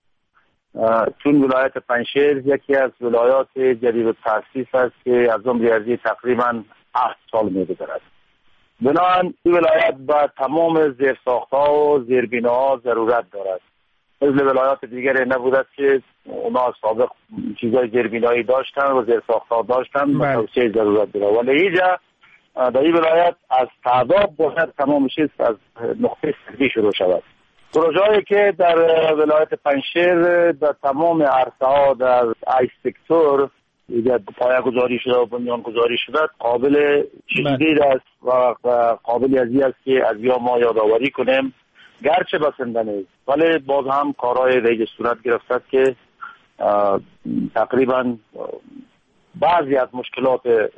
چون ولایت پنجشیر یکی از ولایات جدید التأسیس است که از عمر ارضی تقریبا 8 سال می‌گذرد. بنابراین این ولایت با تمام زیرساخت‌ها و زیربناها ضرورت دارد. مثل ولایات دیگر نبودد که اونا سابق چیزای زیربنایی داشتن و زیرساخت‌ها داشتن و توسعه ضرورت دارد. ولی اینجا در این ولایت از تعداد باید تمام چیز از نقطه صفری شروع شود. پروژه‌ای که در ولایت پنجشیر در تمام عرصه‌ها در ای سکتور پایه‌گذاری شده و بنیانگذاری شده قابل تشدید است و قابل از این است که از ما یادآوری کنیم، گرچه بسنده نیست ولی باز هم کارهای دیگه صورت گرفته که تقریبا بعضی از مشکلات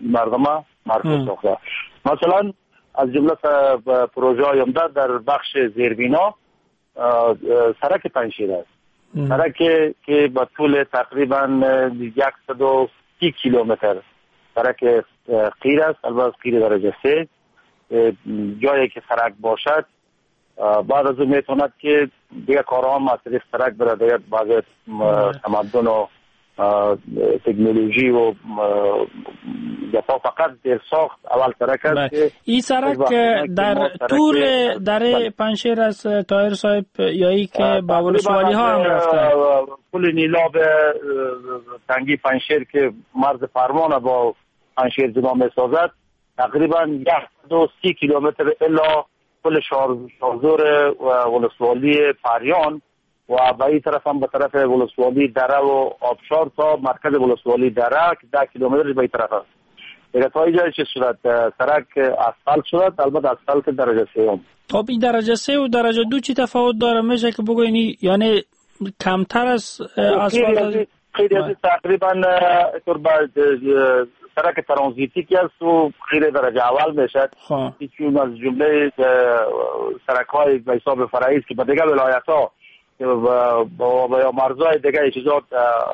مردم مرکز ساخته. مثلا از جمله پروژه های عمده در بخش زیربینا سرک پنجشیر است. سرک که با طول تقریبا 130 کیلومتر سرک قیر است، البته قیر درجه 3. جایی که سرک باشد بعد از اون میتوند که دیگه کارها هم از طریق سرک برای بعض تمدن و تکنولوژی و دفاع فقط در ساخت اول سرک است. این سرک در طول دره پنجشیر است طاهر صاحب یا ای که با ولسوالی ها هم رفته؟ پل نیلاب تنگی پنجشیر که مرز فرمان با پنجشیر جدا میسازد تقریبا 130 کیلومتر الا پل شارزور ولسوالی پریان و به این طرف هم به طرف ولسوالی دره و آبشار تا مرکز ولسوالی دره که 10 کیلومتر به این طرف است. دیگه تا اینجا چه شد؟ سرک اسفالت شد، البته اسفالت درجه 3. خب این درجه 3 و درجه 2 چی تفاوت داره؟ میشه که بگوینی یعنی کمتر از اسفالت؟ خیلی از تقریبا طور بعد سرک ترانزیتی که است و خیلی درجه اول میشد. چون از جمله سرک های به حساب فرعی است که به دیگه ولایت ها با یا مرزهای دیگه اجازات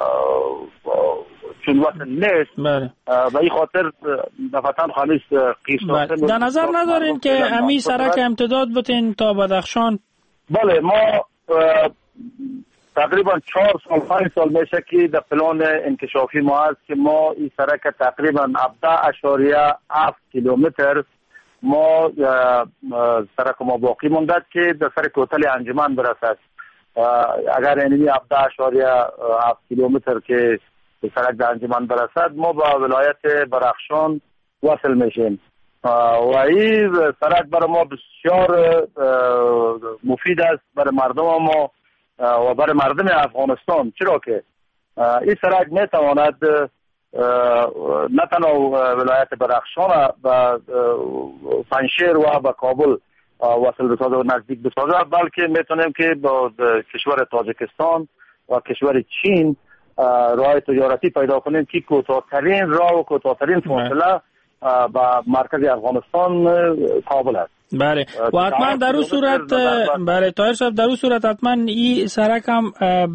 چون وقت نیست و این خاطر دفتن خالیست قیرساخته. در نظر ندارین که امی سرک امتداد بتین تا بدخشان؟ بله، ما تقریبا 4 سال 5 سال میشه که در پلان انکشافی ما هست که ما این سرک تقریبا 17.7 کیلومتر ما سرک ما باقی مونده که در سر کوتل انجمن برسد. اگر اینمی 17.7 کیلومتر که سرک در انجمن برسد ما با ولایت بدخشان وصل میشیم و این سرک برای ما بسیار مفید است برای مردم ما و برای مردم افغانستان، چرا که این سرک میتواند نه تنها ولایت بدخشان و پنجشیر و به کابل وصل بسازه و نزدیک بسازه، بلکه میتونیم که با کشور تاجیکستان و کشور چین راه تجارتی پیدا کنیم که کوتاه‌ترین راه و کوتاه‌ترین فاصله با مرکز افغانستان کابل است. بله و حتما در اون صورت بله طاهر صاحب در اون صورت حتما این سرک هم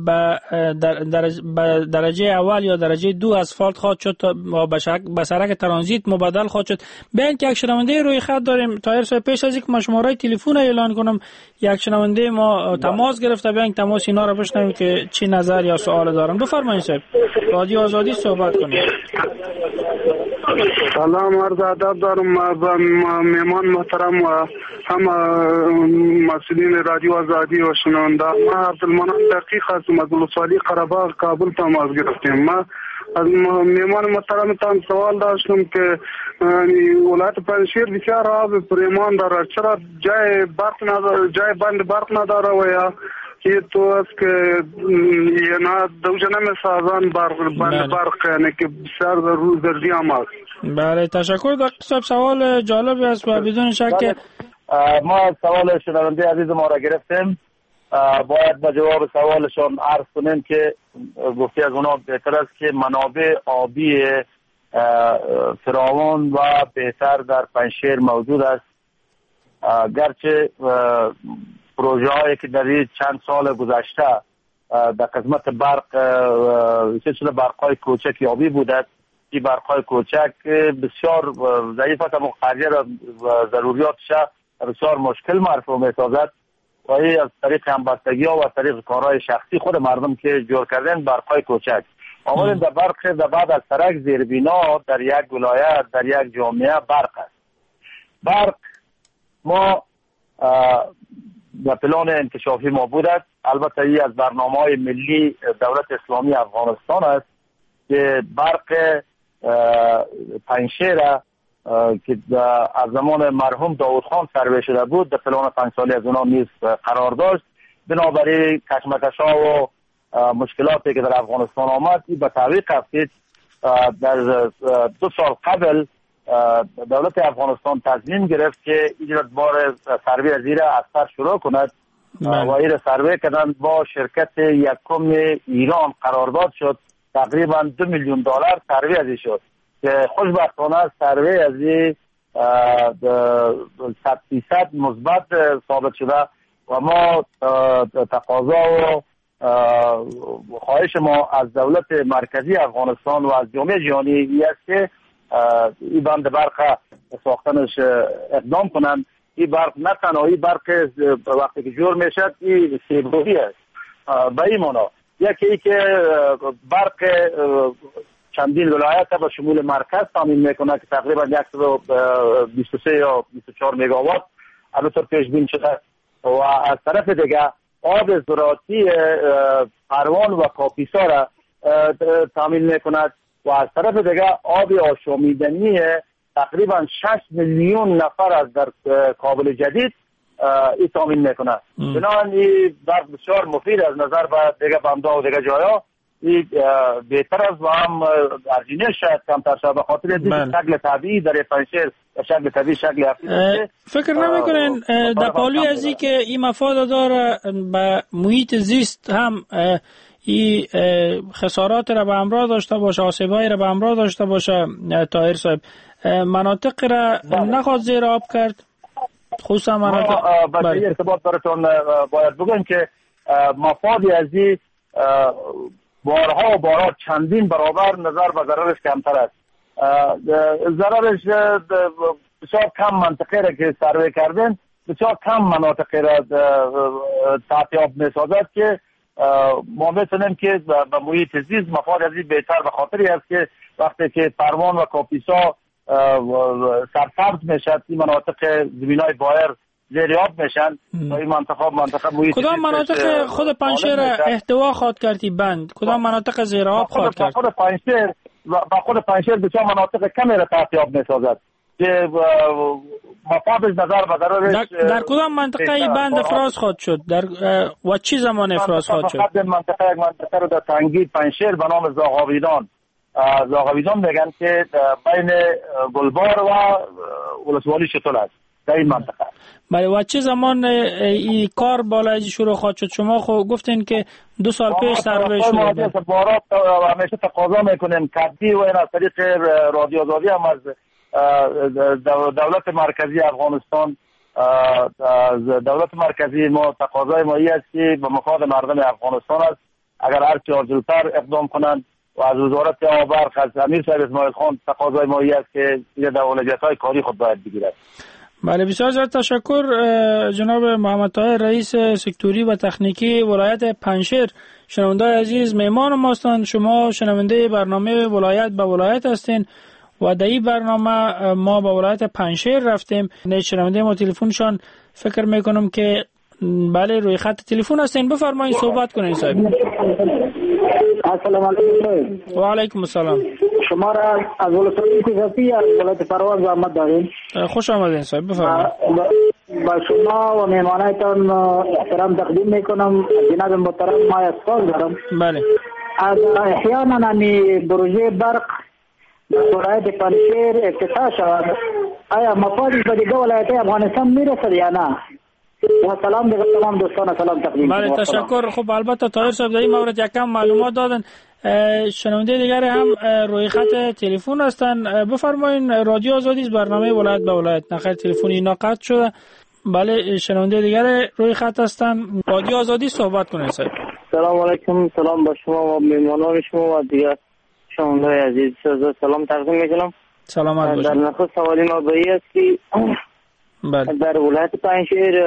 به درجه اول یا درجه 2 اسفالت خواهد شد و به سرک ترانزیت مبدل خواهد شد. بیان که یک شنونده روی خط داریم طاهر صاحب، پیش از اینکه ما شماره تلفن اعلان کنم یک شنونده ما تماس گرفته، بیان تماس اینا رو بشنویم که چی نظر یا سوال دارن. بفرمایید صاحب، رادیو آزادی صحبت کنید. سلام عرض ادب دارم مهمان محترم و هم مسئولین رادیو آزادی و شنونده. ما عبدالمنان دقیق هستم از ولسوالی قره‌باغ کابل تماس گرفتیم. ما از مهمان محترمتان سوال داشتم که ولایت پنجشیر بسیار آب پریمان داره، چرا جای برق نداره، جای بند برق نداره و یا که تو است که یه نه دوجه نمیسازن بند برق، یعنی که بسیار ضروری هم است. بله تشکر دکتر صاحب، سوال جالبی است و بدون شک که ما سوال شنونده عزیز ما را گرفتیم، باید به جواب سوالشان عرض کنیم که گفتی از اونا بهتر است که منابع آبی فراوان و بهتر در پنجشیر موجود است، گرچه پروژه هایی که در چند سال گذشته در قسمت برق چه برق های کوچک آبی بوده، این برق های کوچک بسیار ضعیف است، اما خرجه و ضروریاتش بسیار مشکل مرفوع می سازد و این از طریق همبستگی ها و از طریق کارهای شخصی خود مردم که جور کردن برق های کوچک. آمدیم در برق در بعد از سرک زیربینا در یک ولایت در یک جامعه برق است. برق ما در پلان انکشافی ما بوده، البته این از برنامه‌های ملی دولت اسلامی افغانستان است که برق پنجشیر که از زمان مرحوم داود خان سروی شده بود در پلان 5 سالی از اونا نیز قرار داشت. بنابراین کشمکش‌ها و مشکلاتی که در افغانستان آمد این به تعویق افتید. در 2 سال قبل دولت افغانستان تصمیم گرفت که این بار سروی از زیر اثر شروع کند و این سروی کردن با شرکت یکم ایران قرارداد شد، تقریبا $2 میلیون سروی ازی شد که خوشبختانه سروی از این 100% مثبت ثابت شده و ما تقاضا و خواهش ما از دولت مرکزی افغانستان و از جامعه جهانی است که این بند برق ساختنش اقدام کنند. این برق نه تنها این برق وقتی که جور میشد این سیبروی است. به این معنا یکی ای که برق چندین ولایت به شمول مرکز تامین میکنه که تقریبا 123 یا 24 مگاوات البته پیش بین شده و از طرف دیگه آب زراعتی پروان و کاپیسا را تامین میکند و از طرف دیگه آب آشامیدنی تقریبا 6 میلیون نفر از در کابل جدید این تامین میکنه. بنابراین این برق بسیار مفید از نظر به دیگه بمدا و دیگه جایا این بهتر است و هم ارزینه شاید کمتر شد به خاطر شکل طبیعی در پنشیر و شکل طبیعی شکل افریقی. فکر نمیکنین در پالوی از این که این مفاد داره به محیط زیست هم این خسارات را به همراه داشته باشه، آسیب‌های را به همراه داشته باشه؟ طاهر صاحب مناطق را نخواد زیر آب کرد، خصوصا مناطق با ارتباط براتون باید بگم که مفادی از این بارها و بارها چندین برابر نظر به ضررش کمتر است. ضررش بسیار کم منطقه را که سروی کردن بسیار کم مناطقه را تحتیاب می سازد که ما میتونیم که به محیط زیست مفاد از این بهتر به خاطری است که وقتی که پروان و کاپیسا سرسبز میشد این مناطق زمینای بایر زیر آب میشن و این منطقه محیط کدام مناطق خود پنشیر احتوا خواهد کردی بند؟ کدام مناطق زیر آب خواهد کرد؟ خود پنشیر بسیار مناطق کمی را تحتیاب میسازد که مفادش نظر به ضررش در کدام منطقه این بند افراز خواهد شد و چی زمان افراز خواهد شد؟ یک منطقه رو در تنگی پنشیر به نام زاغاویدان میگن که بین گلبار و ولسوالی شتول است در این منطقه. بله و چه زمان این کار بالای شروع خواهد شد؟ شما خود گفتین که 2 سال پیش سروی شده. بارات همیشه تقاضا میکنیم کدی و این از طریق رادیو آزادی هم از دولت مرکزی افغانستان دولت مرکزی ما تقاضای ما است که به مفاد مردم افغانستان است اگر هر چه زودتر اقدام کنند و از وزارت آبرق از امیر صاحب اسماعیل خان تقاضای ما است که این اولویت‌های کاری خود باید بگیرد. بله بسیار زیاد تشکر جناب محمد طاهر رئیس سکتوری و تکنیکی ولایت پنشیر. شنونده عزیز مهمان ما هستند. شما شنونده برنامه ولایت به ولایت هستین و در این برنامه ما به ولایت پنشیر رفتیم. شنونده ما تلفنشان فکر میکنم که بله روی خط تلفن هستین. بفرمایید صحبت کنین صاحب. السلام علیکم. و علیکم السلام. شما را از ولسوالی کوزفی از ولایت پروان زحمت داریم. خوش آمدین صاحب بفرمایید. با شما و مهمانایتان احترام تقدیم میکنم. جناب محترم ما سوال دارم. بله. از احیانا همی پروژه برق ولایت پنشیر افتتاح شود آیا مفادی به دیگه ولایت افغانستان میرسد یا نه؟ و سلام به تمام دوستان سلام تقدیم. بله تشکر. خب البته طاهر صاحب در این مورد یکم معلومات دادن. شنونده دیگر هم روی خط تلفن هستن. بفرمایید رادیو آزادی برنامه ولایت به ولایت نخیر تلفنی ناقص شده. بله شنونده دیگر روی خط هستن. رادیو آزادی صحبت کنید صاحب. سلام علیکم. سلام به شما و مهمانان شما و دیگر شنونده عزیز سلام تقدیم میکنم. سلامت باشید. در نخست سوالی ما به است که در ولایت پنشیر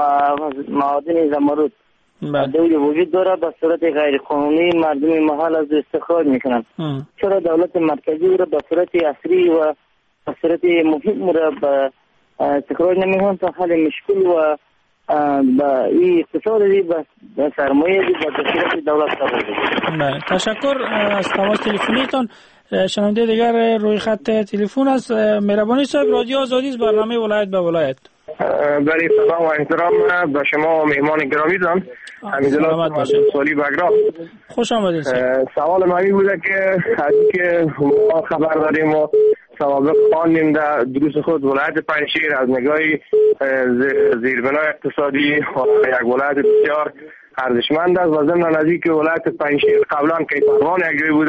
معادن زمرد دوی وجود داره به صورت غیر قانونی مردم محل از استخراج میکنن. چرا دولت مرکزی را به صورت اصلی و به صورت مهم را به استخراج نمیکنن تا حل مشکل و با این اقتصاد به سرمایه به صورت دولت قبول. تشکر از تماس تلفنیتون. شنونده دیگر روی خط تلفن است. مهربانی صاحب رادیو آزادی برنامه ولایت به ولایت. بله سلام و احترام به شما و مهمان گرامی دارم. حمیدالله سوالی بگرام. خوش آمدید. سوال من بوده که از که ما خبر داریم و سوابق خواندیم در دروس خود ولایت پنشیر از نگاه زیربنای اقتصادی و یک ولایت بسیار ارزشمند است و ضمن نزدیک ولایت پنشیر قبلا که پروان یک جای بوده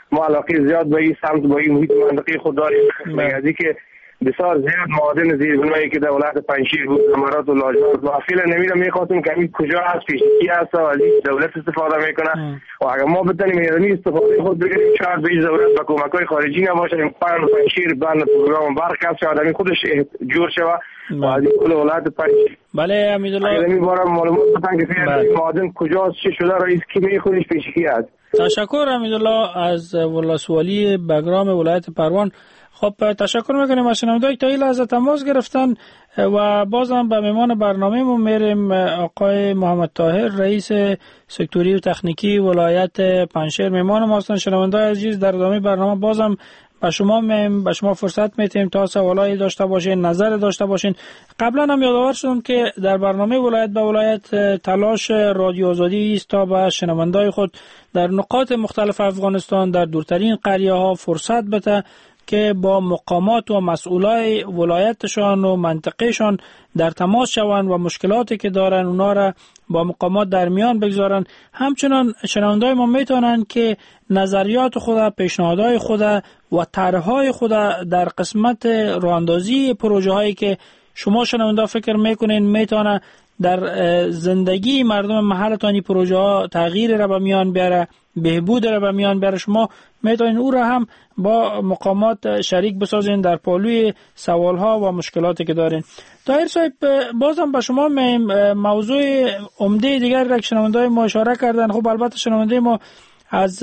ما علاقه زیاد به این سمت با این محیط منطقی خود داریم. میگه که بسیار زیاد معادن زیربنایی که دولت پنجشیر بود، زمرد و لاجورد و فعلا نمیدونم میخواستیم که این کجا هست، پیشکی هست و از این دولت استفاده میکنه و اگر ما بتونیم ایرانی استفاده خود بگیریم شاید به این دولت با کمک‌های خارجی نباشه، این پنجشیر بند پروگرام برخلاف شاید این خودش جور شود و از این کل ولایت پنجشیر. بله امیدالله، اگر میبارم معلومات بدن که فعلا معادن کجاست، چه شده، رئیس کی میخونش، پیشکی هست. تشکر امیدالله از ولسوالی بگرام ولایت پروان. خب تشکر میکنیم از شنوندگان تا این لحظه تماس گرفتن و بازم به مهمان برنامه ما میریم. آقای محمد طاهر رئیس سکتوری و تکنیکی ولایت پنجشیر مهمان ما هستند. شنوندگان عزیز در ادامه برنامه بازم به شما فرصت میتیم تا سوالایی داشته باشین، نظر داشته باشین. قبلا هم یادآور شدم که در برنامه ولایت به ولایت تلاش رادیو آزادی است تا به شنوندگان خود در نقاط مختلف افغانستان در دورترین قریه ها فرصت بده که با مقامات و مسئولای ولایتشان و منطقهشان در تماس شوند و مشکلاتی که دارن اونا را با مقامات در میان بگذارن. همچنان شنوندای ما میتونن که نظریات خود، پیشنهادهای خود و طرحهای خود در قسمت راهاندازی پروژه هایی که شما شنوندا فکر میکنین میتونه در زندگی مردم محلتانی پروژه ها تغییر را به میان بیاره، بهبود را به میان بیاره، شما میتونین او را هم با مقامات شریک بسازین در پالوی سوال ها و مشکلاتی که دارین. طاهر صاحب بازم به شما موضوع عمده دیگر را که شنوندای ما اشاره کردن. خب البته شنونده ما از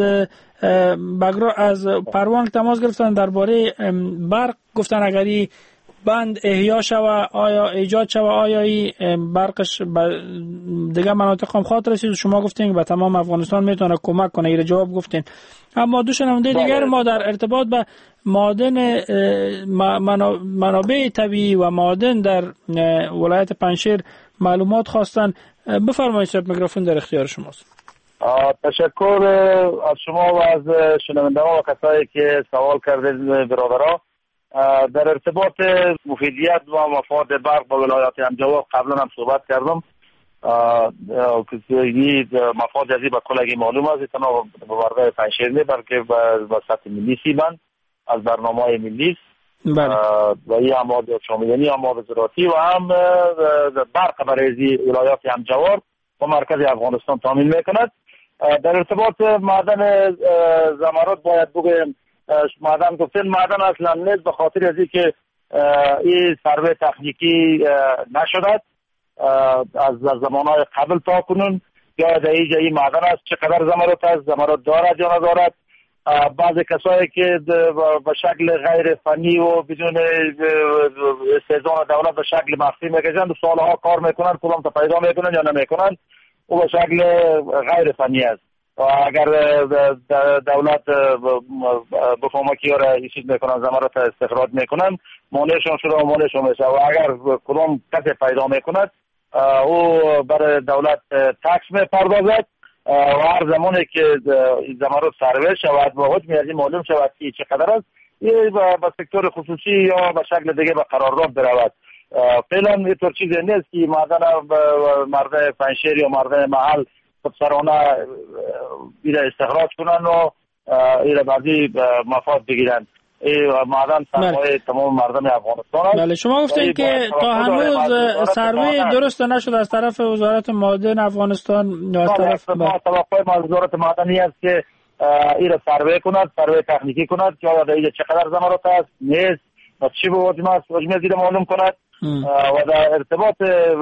پروان تماس گرفتن درباره برق، گفتن اگری بند احیا شوه آیا ایجاد شوه آیا این برقش دیگه مناطق هم خاطر رسید و شما گفتین که به تمام افغانستان میتونه کمک کنه، این جواب گفتین. اما دو شنونده دیگر ما در ارتباط به معادن منابع طبیعی و معادن در ولایت پنجشیر معلومات خواستن. بفرمایید صاحب، میکروفون در اختیار شماست. تشکر از شما و از شنونده‌ها و کسایی که سوال کردید برادرها. در ارتباط مفیدیت و مفاد برق با ولایت امجواد قبلا هم صحبت کردم که این مفاد ازی به کلگی معلوم است، تنها به برده پنجشیر نه بلکه به سطح ملی سیبند از برنامه ملی و این هم شاملنی هم زراعتی و هم برق برای ولایت امجواد و مرکز افغانستان تامین میکند. در ارتباط معدن زمرد باید بگویم معدن گفتن معدن اصلا نیست، به خاطر از اینکه این سروی تکنیکی نشده از زمانهای قبل تا کنون یا در اینجا این معدن است چقدر زمرد است، زمرد دارد یا ندارد. بعضی کسایی که به شکل غیر فنی و بدون استئذان دولت به شکل مخفی میکشند و سالها کار میکنند، کدام تا پیدا میکنند یا نمیکنند، او به شکل غیر فنی است و اگر دولت بفهمه که یاره این چیز میکنن زمرات استخراج میکنن مانعشون شده و مانعشون میشه و اگر کدام کسی پیدا میکند او برای دولت تکس میپردازد و هر زمانی که زمرات سرویس شود و حجمی از این معلوم شود که چقدر است این به سکتور خصوصی یا به شکل دیگه به قرارداد برود. فعلا اینطور چیزی نیست که معدن مرده پنجشیر یا مرده محل خودسرانه ایره استخراج کنن و ایره بعدی مفاد بگیرن. این معدن سرمایه تمام مردم افغانستان است. بله، شما گفتین که تا هنوز سروی درست نشد از طرف وزارت معدن افغانستان. از طرف توقع ما وزارت معدنی است که ایره سروی کند، سروی تکنیکی کند که آیا دیگه چقدر زمرات است نیست و چی به حجم است حجم دیگه معلوم کند و در ارتباط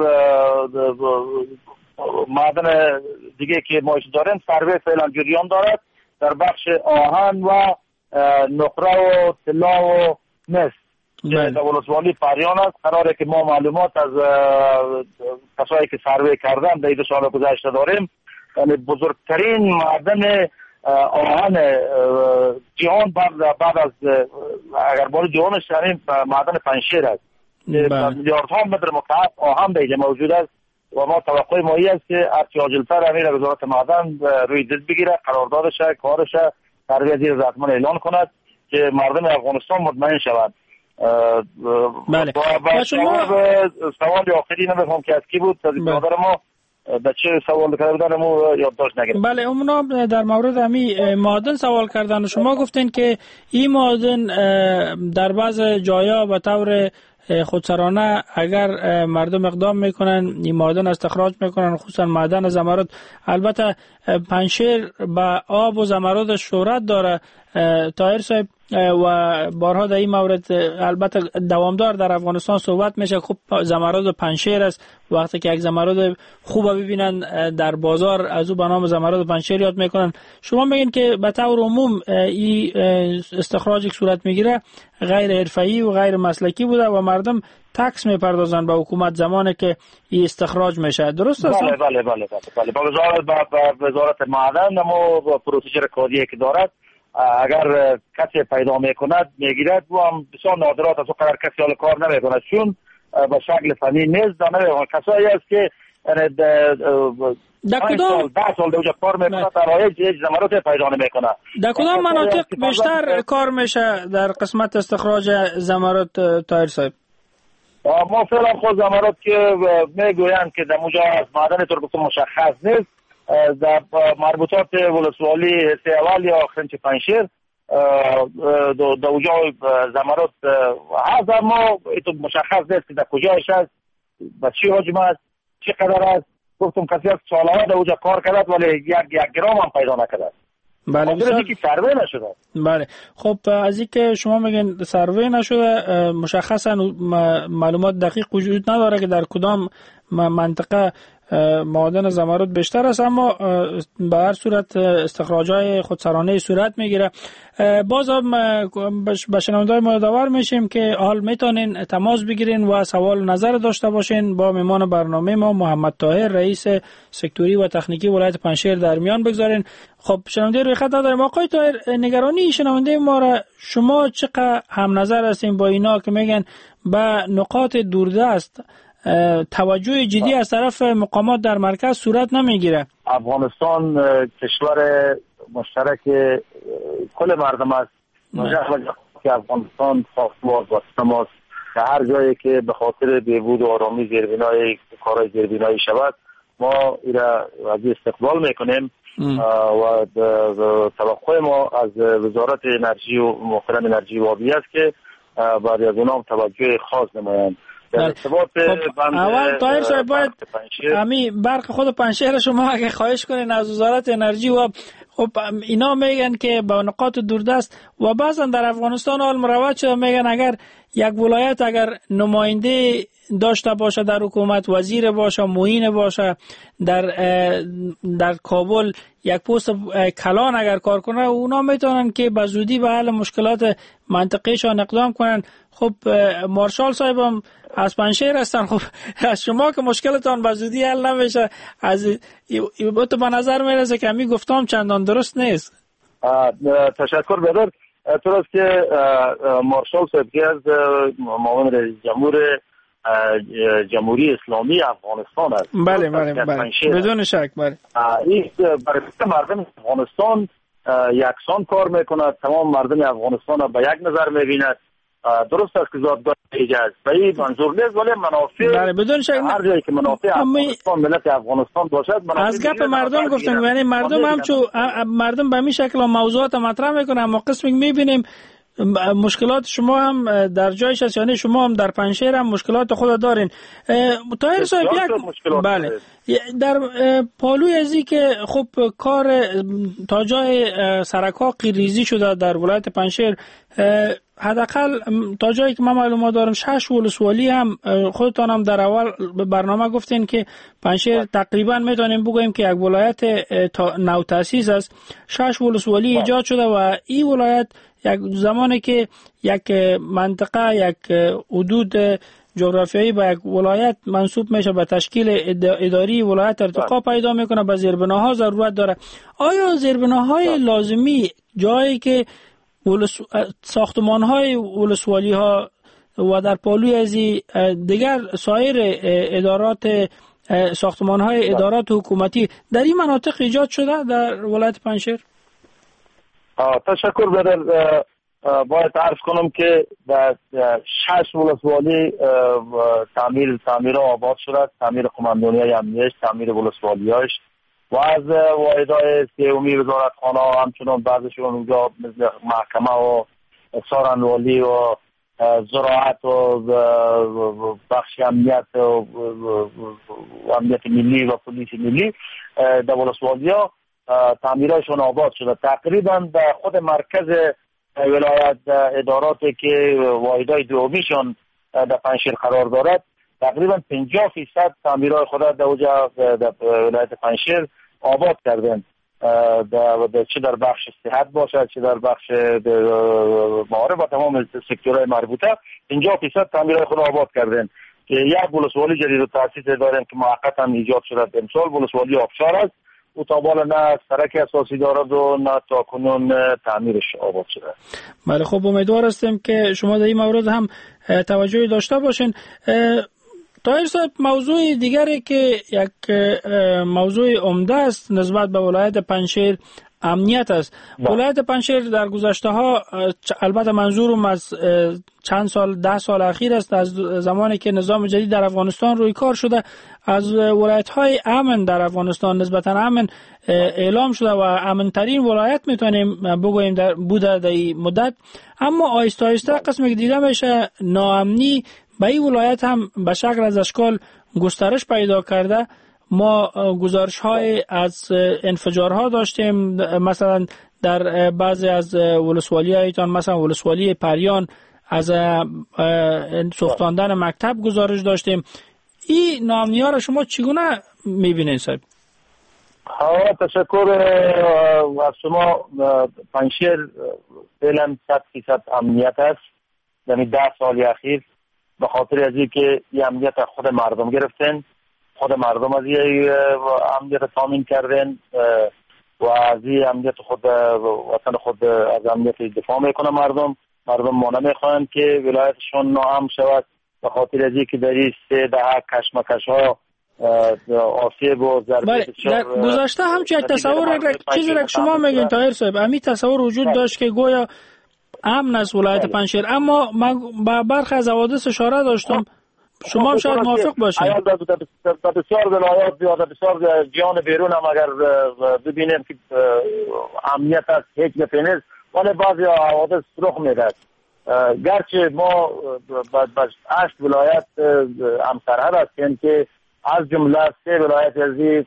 معدن دیگه که ما داریم سروی فعلا جریان دارد در بخش آهن و نقره و طلا و مس که در ولسوالی پریان است. قراره که ما معلومات از کسایی که سروی کردن در 2 سال گذشته داریم. یعنی بزرگترین معدن آهن جهان بعد از اگر بار جهانش یعنی معدن پنجشیر است. میلیاردها متر مکعب آهن دیگه موجود است و ما توقع مایی است که هرچی عاجل‌تر امیر وزارت معدن روی دست بگیره، قراردادش کارش سروی زیر رسما اعلان کند که مردم افغانستان مطمئن شوند. بله. و شما سوال آخری نمی‌فهم که از کی بود از برادر ما در چه سوال کرده بودن مو یادداشت نگرفتم. بله اونا در مورد همی معادن سوال کردن و شما گفتین که این معادن در بعض جایا به طور خودسرانه اگر مردم اقدام میکنن این معادن استخراج میکنن، خصوصا معدن زمرد. البته پنجشیر به آب و زمرد شهرت داره طاهر صاحب و بارها در این مورد البته دوامدار در افغانستان صحبت میشه. خب زمرد پنجشیر است، وقتی که یک زمرد خوب ببینن در بازار از او به نام زمرد پنجشیر یاد میکنن. شما میگین که به طور عموم این استخراج که صورت میگیره غیر حرفه‌ای و غیر مسلکی بوده و مردم تکس میپردازن به حکومت زمانی که این استخراج میشه، درست است؟ بله. با وزارت معدن اما پروسیجر کادی که دارد اگر کسی پیدا میکند میگیرد و هم بسیار نادرات از اون قدر کسی حال کار نمیکند چون به شکل فنی نیست. کسایی است که 10 سال دوجه کار میکنه در رایج هیچ زمرد پیدا نمیکنه. در کدام مناطق بیشتر کار میشه در قسمت استخراج زمرد طاهر صاحب؟ ما فعلا خود زمرد که میگویند که در موجه از معدن ترکستان مشخص نیست، در مربوطات ولسوالی حصه اول یا خنچ پنجشیر در اوجا زمرد هست، اما مشخص نیست که در کجایش است، به چی حجم است، چی قدر است. گفتم کسی از سالها در اوجا کار کرد ولی یک گرام هم پیدا نکرد. بله بسیار که سروی نشده. بله خب از این که شما میگن سروی نشده مشخصا معلومات دقیق وجود نداره که در کدام منطقه معادن زمرد بیشتر است، اما به هر صورت استخراج‌های خودسرانه صورت میگیره. باز هم به شنونده‌های ما یادآور میشیم که حال میتونین تماس بگیرین و سوال نظر داشته باشین با مهمان برنامه ما محمد طاهر رئیس سکتوری و تکنیکی ولایت پنجشیر در میان بگذارین. خب شنونده روی خط داریم. آقای طاهر، نگرانی شنونده ما را شما چقدر هم نظر هستین با اینا که میگن به نقاط دوردست توجه جدی از طرف مقامات در مرکز صورت نمیگیره؟ افغانستان کشور مشترک کل مردم است. که افغانستان ساختمان و سیستم که هر جایی که به خاطر بهبود و آرامی زیربنای کارهای زیربنایی شود ما ایرا از استقبال میکنیم و توقع ما از وزارت انرژی و محترم انرژی و آبی است که برای از اونام توجه خاص نمایند. اول طاهر صاحب باید امی برق خود پنجشیر شما اگه خواهش کنین از وزارت انرژی و خب اینا میگن که به نقاط دوردست و بعضا در افغانستان حال مروج شده میگن اگر یک ولایت اگر نماینده داشته باشه در حکومت، وزیر باشه، معین باشه، در کابل یک پست کلان اگر کار کنه اونا میتونن که به زودی به حل مشکلات منطقه‌شان اقدام کنن. خب مارشال صاحب هم از پنجشیر هستن، خب از شما که مشکلتان به زودی حل نمیشه از تو به نظر میرسه که همین گفتم چندان درست نیست. تشکر بدر. طور که مارشال صاحب که از معاون رئیس جمهوری اسلامی افغانستان است. بله بدون شک. بله این برای مردم افغانستان یکسان کار میکند، تمام مردم افغانستان را به یک نظر میبیند. درست است که زادگاه ایجاز است و این منظور نیست ولی منافع بدون شک هر جایی که منافع افغانستان ملت افغانستان باشد از گپ مردم گفتم، یعنی مردم به این شکل موضوعات مطرح میکنن اما قسمی میبینیم مشکلات شما هم در جایش است، یعنی شما هم در پنجشیر هم مشکلات خود دارین. طاهر صاحب بله در پالوی ازی که خب کار تا جای سرکاقی ریزی شده در ولایت پنجشیر، حداقل تا جایی که من معلومات دارم 6 ولسوالی هم خودتان هم در اول برنامه گفتین که پنجشیر تقریبا میتونیم بگوییم که یک ولایت نو تاسیس است. 6 ولسوالی ایجاد شده و این ولایت یک زمانی که یک منطقه یک حدود جغرافیایی به یک ولایت منصوب میشه به تشکیل اداری ولایت ارتقا پیدا میکنه، به زیربناها ضرورت داره. آیا زیربناهای لازمی جایی که ساختمان‌های ولسوالی ها و در پالوی ازی دیگر سایر ادارات ساختمان‌های ادارات حکومتی در این مناطق ایجاد شده در ولایت پنجشیر؟ تشکر بدر. باید عرض کنم که در 6 ولسوالی تعمیر آباد شده، تعمیر قماندانی امنیش، تعمیر ولسوالیاش و از واحدهای سیومی وزارتخانه همچنان بعضشون اونجا مثل محکمه و سارنوالی و زراعت و بخش امنیت و امنیت ملی و پلیس ملی در ولسوالیا تعمیرهایشون آباد شده. تقریبا در خود مرکز ولایت اداراتی که واحدهای دومیشون در پنجشیر قرار دارد تقریبا 50% تعمیرهای خود در ولایت پنجشیر آباد کردن، چه در بخش صحت باشد چه در بخش معارف و تمام سکتورهای مربوطه 50% تعمیرهای خود آباد کردن که یک ولسوالی جدید و تاسیس دارن که موقتا ایجاد شده امسال ولسوالی آبشار است و تا بالا نه سرک اساسی دارد و نه تا کنون تعمیرش آباد شده. بله خب امیدوار هستیم که شما در این مورد هم توجهی داشته باشین. طاهر صاحب، موضوع دیگری که یک موضوع عمده است نسبت به ولایت پنجشیر امنیت است. ولایت پنجشیر در گذشته ها، البته منظورم از چند سال 10 سال اخیر است، از زمانی که نظام جدید در افغانستان روی کار شده از ولایت های امن در افغانستان نسبتا امن اعلام شده و امن ترین ولایت میتونیم بگوییم بوده در این مدت، اما آهسته آهسته قسمی که دیده میشه ناامنی به این ولایت هم به شکل از اشکال گسترش پیدا کرده. ما گزارش های از انفجارها داشتیم، مثلا در بعضی از ولسوالی هایتان، مثلا ولسوالی پریان از سوختاندن مکتب گزارش داشتیم. این ناامنی ها را شما چگونه میبینید صاحب؟ تشکر از شما. پنجشیر فعلا 100% امنیت است، یعنی 10 سال اخیر، به خاطر از اینکه این امنیت خود مردم گرفتن، خود مردم از این امنیت تامین کردن و از این امنیت خود وطن خود از امنیت دفاع میکنه. مردم ما نمیخواهند که ولایتشون ناامن شود، به خاطر از اینکه در این 3 دهه کشمکش ها آسیب و ضربه در گذشته همچون یک تصور چیزی را شما میگین طاهر صاحب، همین تصور وجود داشت که گویا امن است ولایت پنجشیر، اما من با برخی از حوادث اشاره داشتم، شما هم شاید موافق باشید. در بسیار ولایات یا در بسیار جهان بیرون هم اگر ببینیم که امنیت است هیچ گپی نیست، ولی بعضی حوادث رخ میدهد. گرچه ما به 8 ولایت هم سرحد هستیم که از جمله 3 ولایت از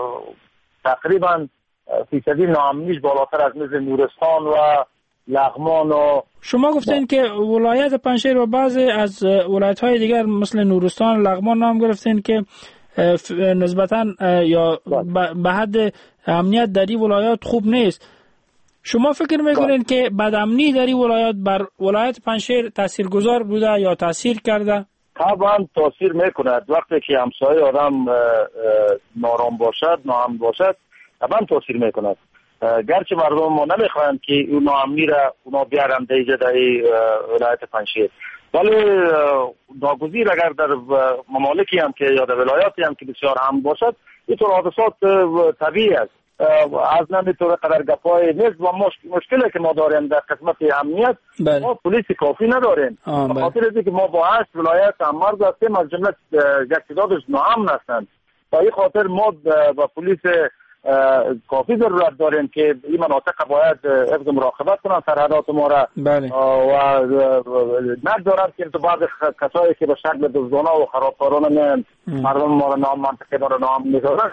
تقریبا فیصدی ناامنیش بالاتر از مثل نورستان و لغمان و شما گفتین که ولایت پنجشیر و بعضی از ولایت‌های دیگر مثل نورستان و لغمان نام گرفتین که نسبتاً یا به حد امنیت در این ولایات خوب نیست. شما فکر میکنین که بدامنی در این ولایات بر ولایت پنجشیر تاثیرگذار بوده یا تاثیر کرده؟ طبعا تاثیر میکند. وقتی که همسایه آدم نارام باشد، ناامن باشد، طبعا تاثیر میکند. گرچه مردم ما نمیخواهند که اون ناامنی را اونا بیارن دیگه در ولایت پنجشیر، ولی ناگزیر اگر در ممالکی هم که یا در ولایاتی هم که بسیار امن باشد اینطور حادثات طبیعی است. از نمیتونه قدر گپای نیست و مشکلی که ما داریم در قسمت امنیت ما پلیس کافی نداریم، به خاطر اینکه ما با 8 ولایت مرز هستیم از جمله یک تعدادش ناامن هستند. با این خاطر ما با پلیس کافی ضرورت داریم که این مناطق باید حفظ مراقبت کنن سرحدات ما را و نگذارند که بعض کسایی که به شکل دزدانه و خرابکارانه میان مردم ما را منطقه ما را ناامن میذارن.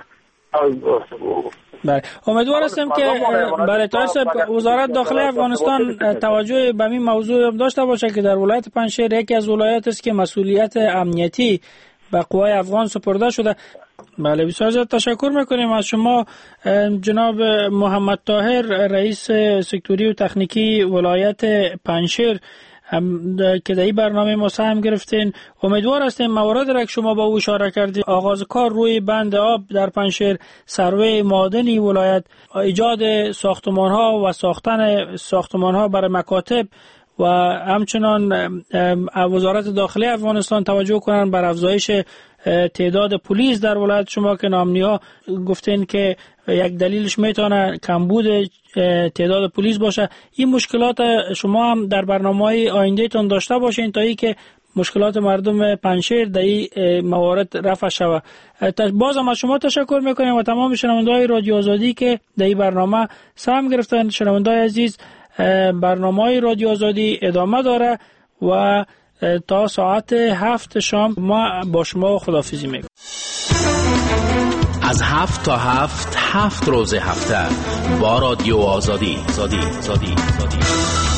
بله، امیدوار هستیم که برای طاهر وزارت داخلی افغانستان توجه به این موضوع داشته باشه که در ولایت پنجشیر یکی از ولایات است که مسئولیت امنیتی به قوای افغان سپرده شده. بله، بسیار زیاد تشکر میکنیم از شما جناب محمد طاهر، رئیس سکتوری و تکنیکی ولایت پنجشیر که در این برنامه ما سهم گرفتین. امیدوار هستیم موارد را که شما با او اشاره کردید، آغاز کار روی بند آب در پنجشیر، سروی معادنی ولایت، ایجاد ساختمان ها و ساختن ساختمان ها برای مکاتب و همچنان وزارت داخلی افغانستان توجه کنند بر افزایش تعداد پلیس در ولایت شما که نامنی‌ها گفتین که یک دلیلش میتونه کمبود تعداد پلیس باشه. این مشکلات شما هم در برنامه‌های آیندهتون داشته باشین تا اینکه مشکلات مردم پنجشیر در این موارد رفع شود. بازم از شما تشکر میکنیم و تمام شنونده‌های رادیو آزادی که در این برنامه سهم گرفتن. شنونده‌های عزیز، برنامه‌های رادیو آزادی ادامه داره و تا ساعت 7 شام ما با شما خداحافظی میکنیم. از 7 تا 7 روز هفته با رادیو آزادی.